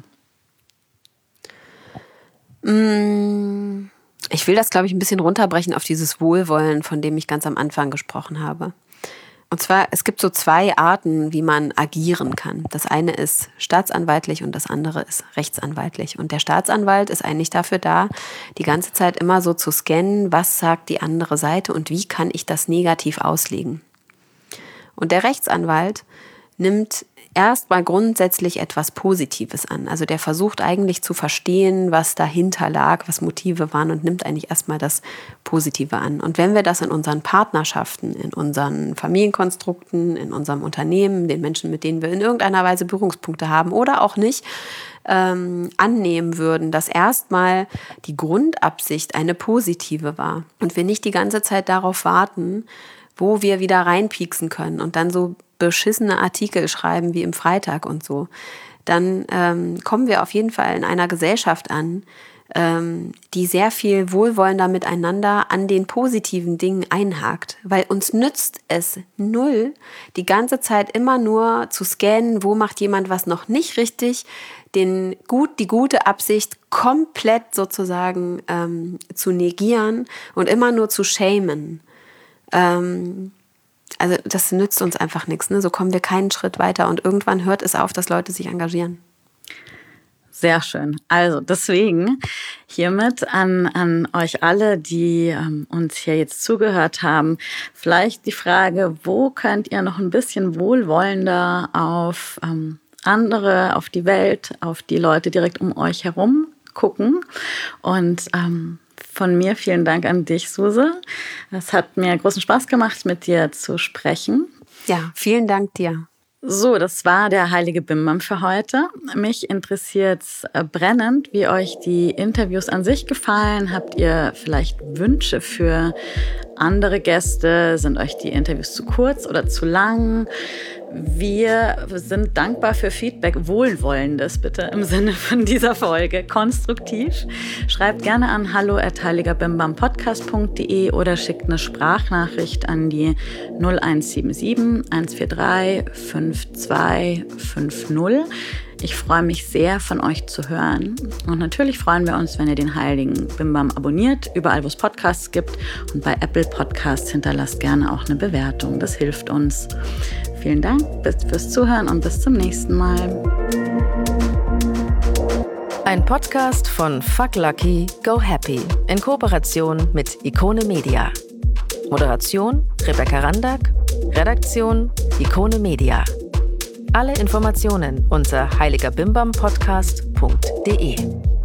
Mm. Ich will das, glaube ich, ein bisschen runterbrechen auf dieses Wohlwollen, von dem ich ganz am Anfang gesprochen habe. Und zwar, es gibt so zwei Arten, wie man agieren kann. Das eine ist staatsanwaltlich und das andere ist rechtsanwaltlich. Und der Staatsanwalt ist eigentlich dafür da, die ganze Zeit immer so zu scannen, was sagt die andere Seite und wie kann ich das negativ auslegen. Und der Rechtsanwalt nimmt erstmal grundsätzlich etwas Positives an. Also der versucht eigentlich zu verstehen, was dahinter lag, was Motive waren und nimmt eigentlich erstmal das Positive an. Und wenn wir das in unseren Partnerschaften, in unseren Familienkonstrukten, in unserem Unternehmen, den Menschen, mit denen wir in irgendeiner Weise Berührungspunkte haben oder auch nicht, ähm, annehmen würden, dass erstmal die Grundabsicht eine positive war und wir nicht die ganze Zeit darauf warten, wo wir wieder reinpieksen können und dann so beschissene Artikel schreiben wie im Freitag und so, dann ähm, kommen wir auf jeden Fall in einer Gesellschaft an, ähm, die sehr viel wohlwollender miteinander an den positiven Dingen einhakt. Weil uns nützt es null, die ganze Zeit immer nur zu scannen, wo macht jemand was noch nicht richtig, den gut, die gute Absicht komplett sozusagen ähm, zu negieren und immer nur zu shamen. Ähm, Also das nützt uns einfach nichts. Ne? So kommen wir keinen Schritt weiter und irgendwann hört es auf, dass Leute sich engagieren. Sehr schön. Also deswegen hiermit an, an euch alle, die ähm, uns hier jetzt zugehört haben, vielleicht die Frage, wo könnt ihr noch ein bisschen wohlwollender auf ähm, andere, auf die Welt, auf die Leute direkt um euch herum gucken und ähm, von mir vielen Dank an dich, Suse. Es hat mir großen Spaß gemacht, mit dir zu sprechen. Ja, vielen Dank dir. So, das war der Heilige Bimbam für heute. Mich interessiert brennend, wie euch die Interviews an sich gefallen. Habt ihr vielleicht Wünsche für andere Gäste? Sind euch die Interviews zu kurz oder zu lang? Wir sind dankbar für Feedback, Wohlwollendes bitte im Sinne von dieser Folge, konstruktiv. Schreibt gerne an hallo at heiligerbimbampodcast punkt de oder schickt eine Sprachnachricht an die null eins sieben sieben, eins vier drei, fünf zwei fünf null. Ich freue mich sehr, von euch zu hören. Und natürlich freuen wir uns, wenn ihr den Heiligen Bimbam abonniert, überall, wo es Podcasts gibt. Und bei Apple Podcasts hinterlasst gerne auch eine Bewertung. Das hilft uns. Vielen Dank fürs Zuhören und bis zum nächsten Mal. Ein Podcast von Fuck Lucky, Go Happy in Kooperation mit Ikone Media. Moderation Rebecca Randack, Redaktion Ikone Media. Alle Informationen unter heiligerbimbampodcast punkt de.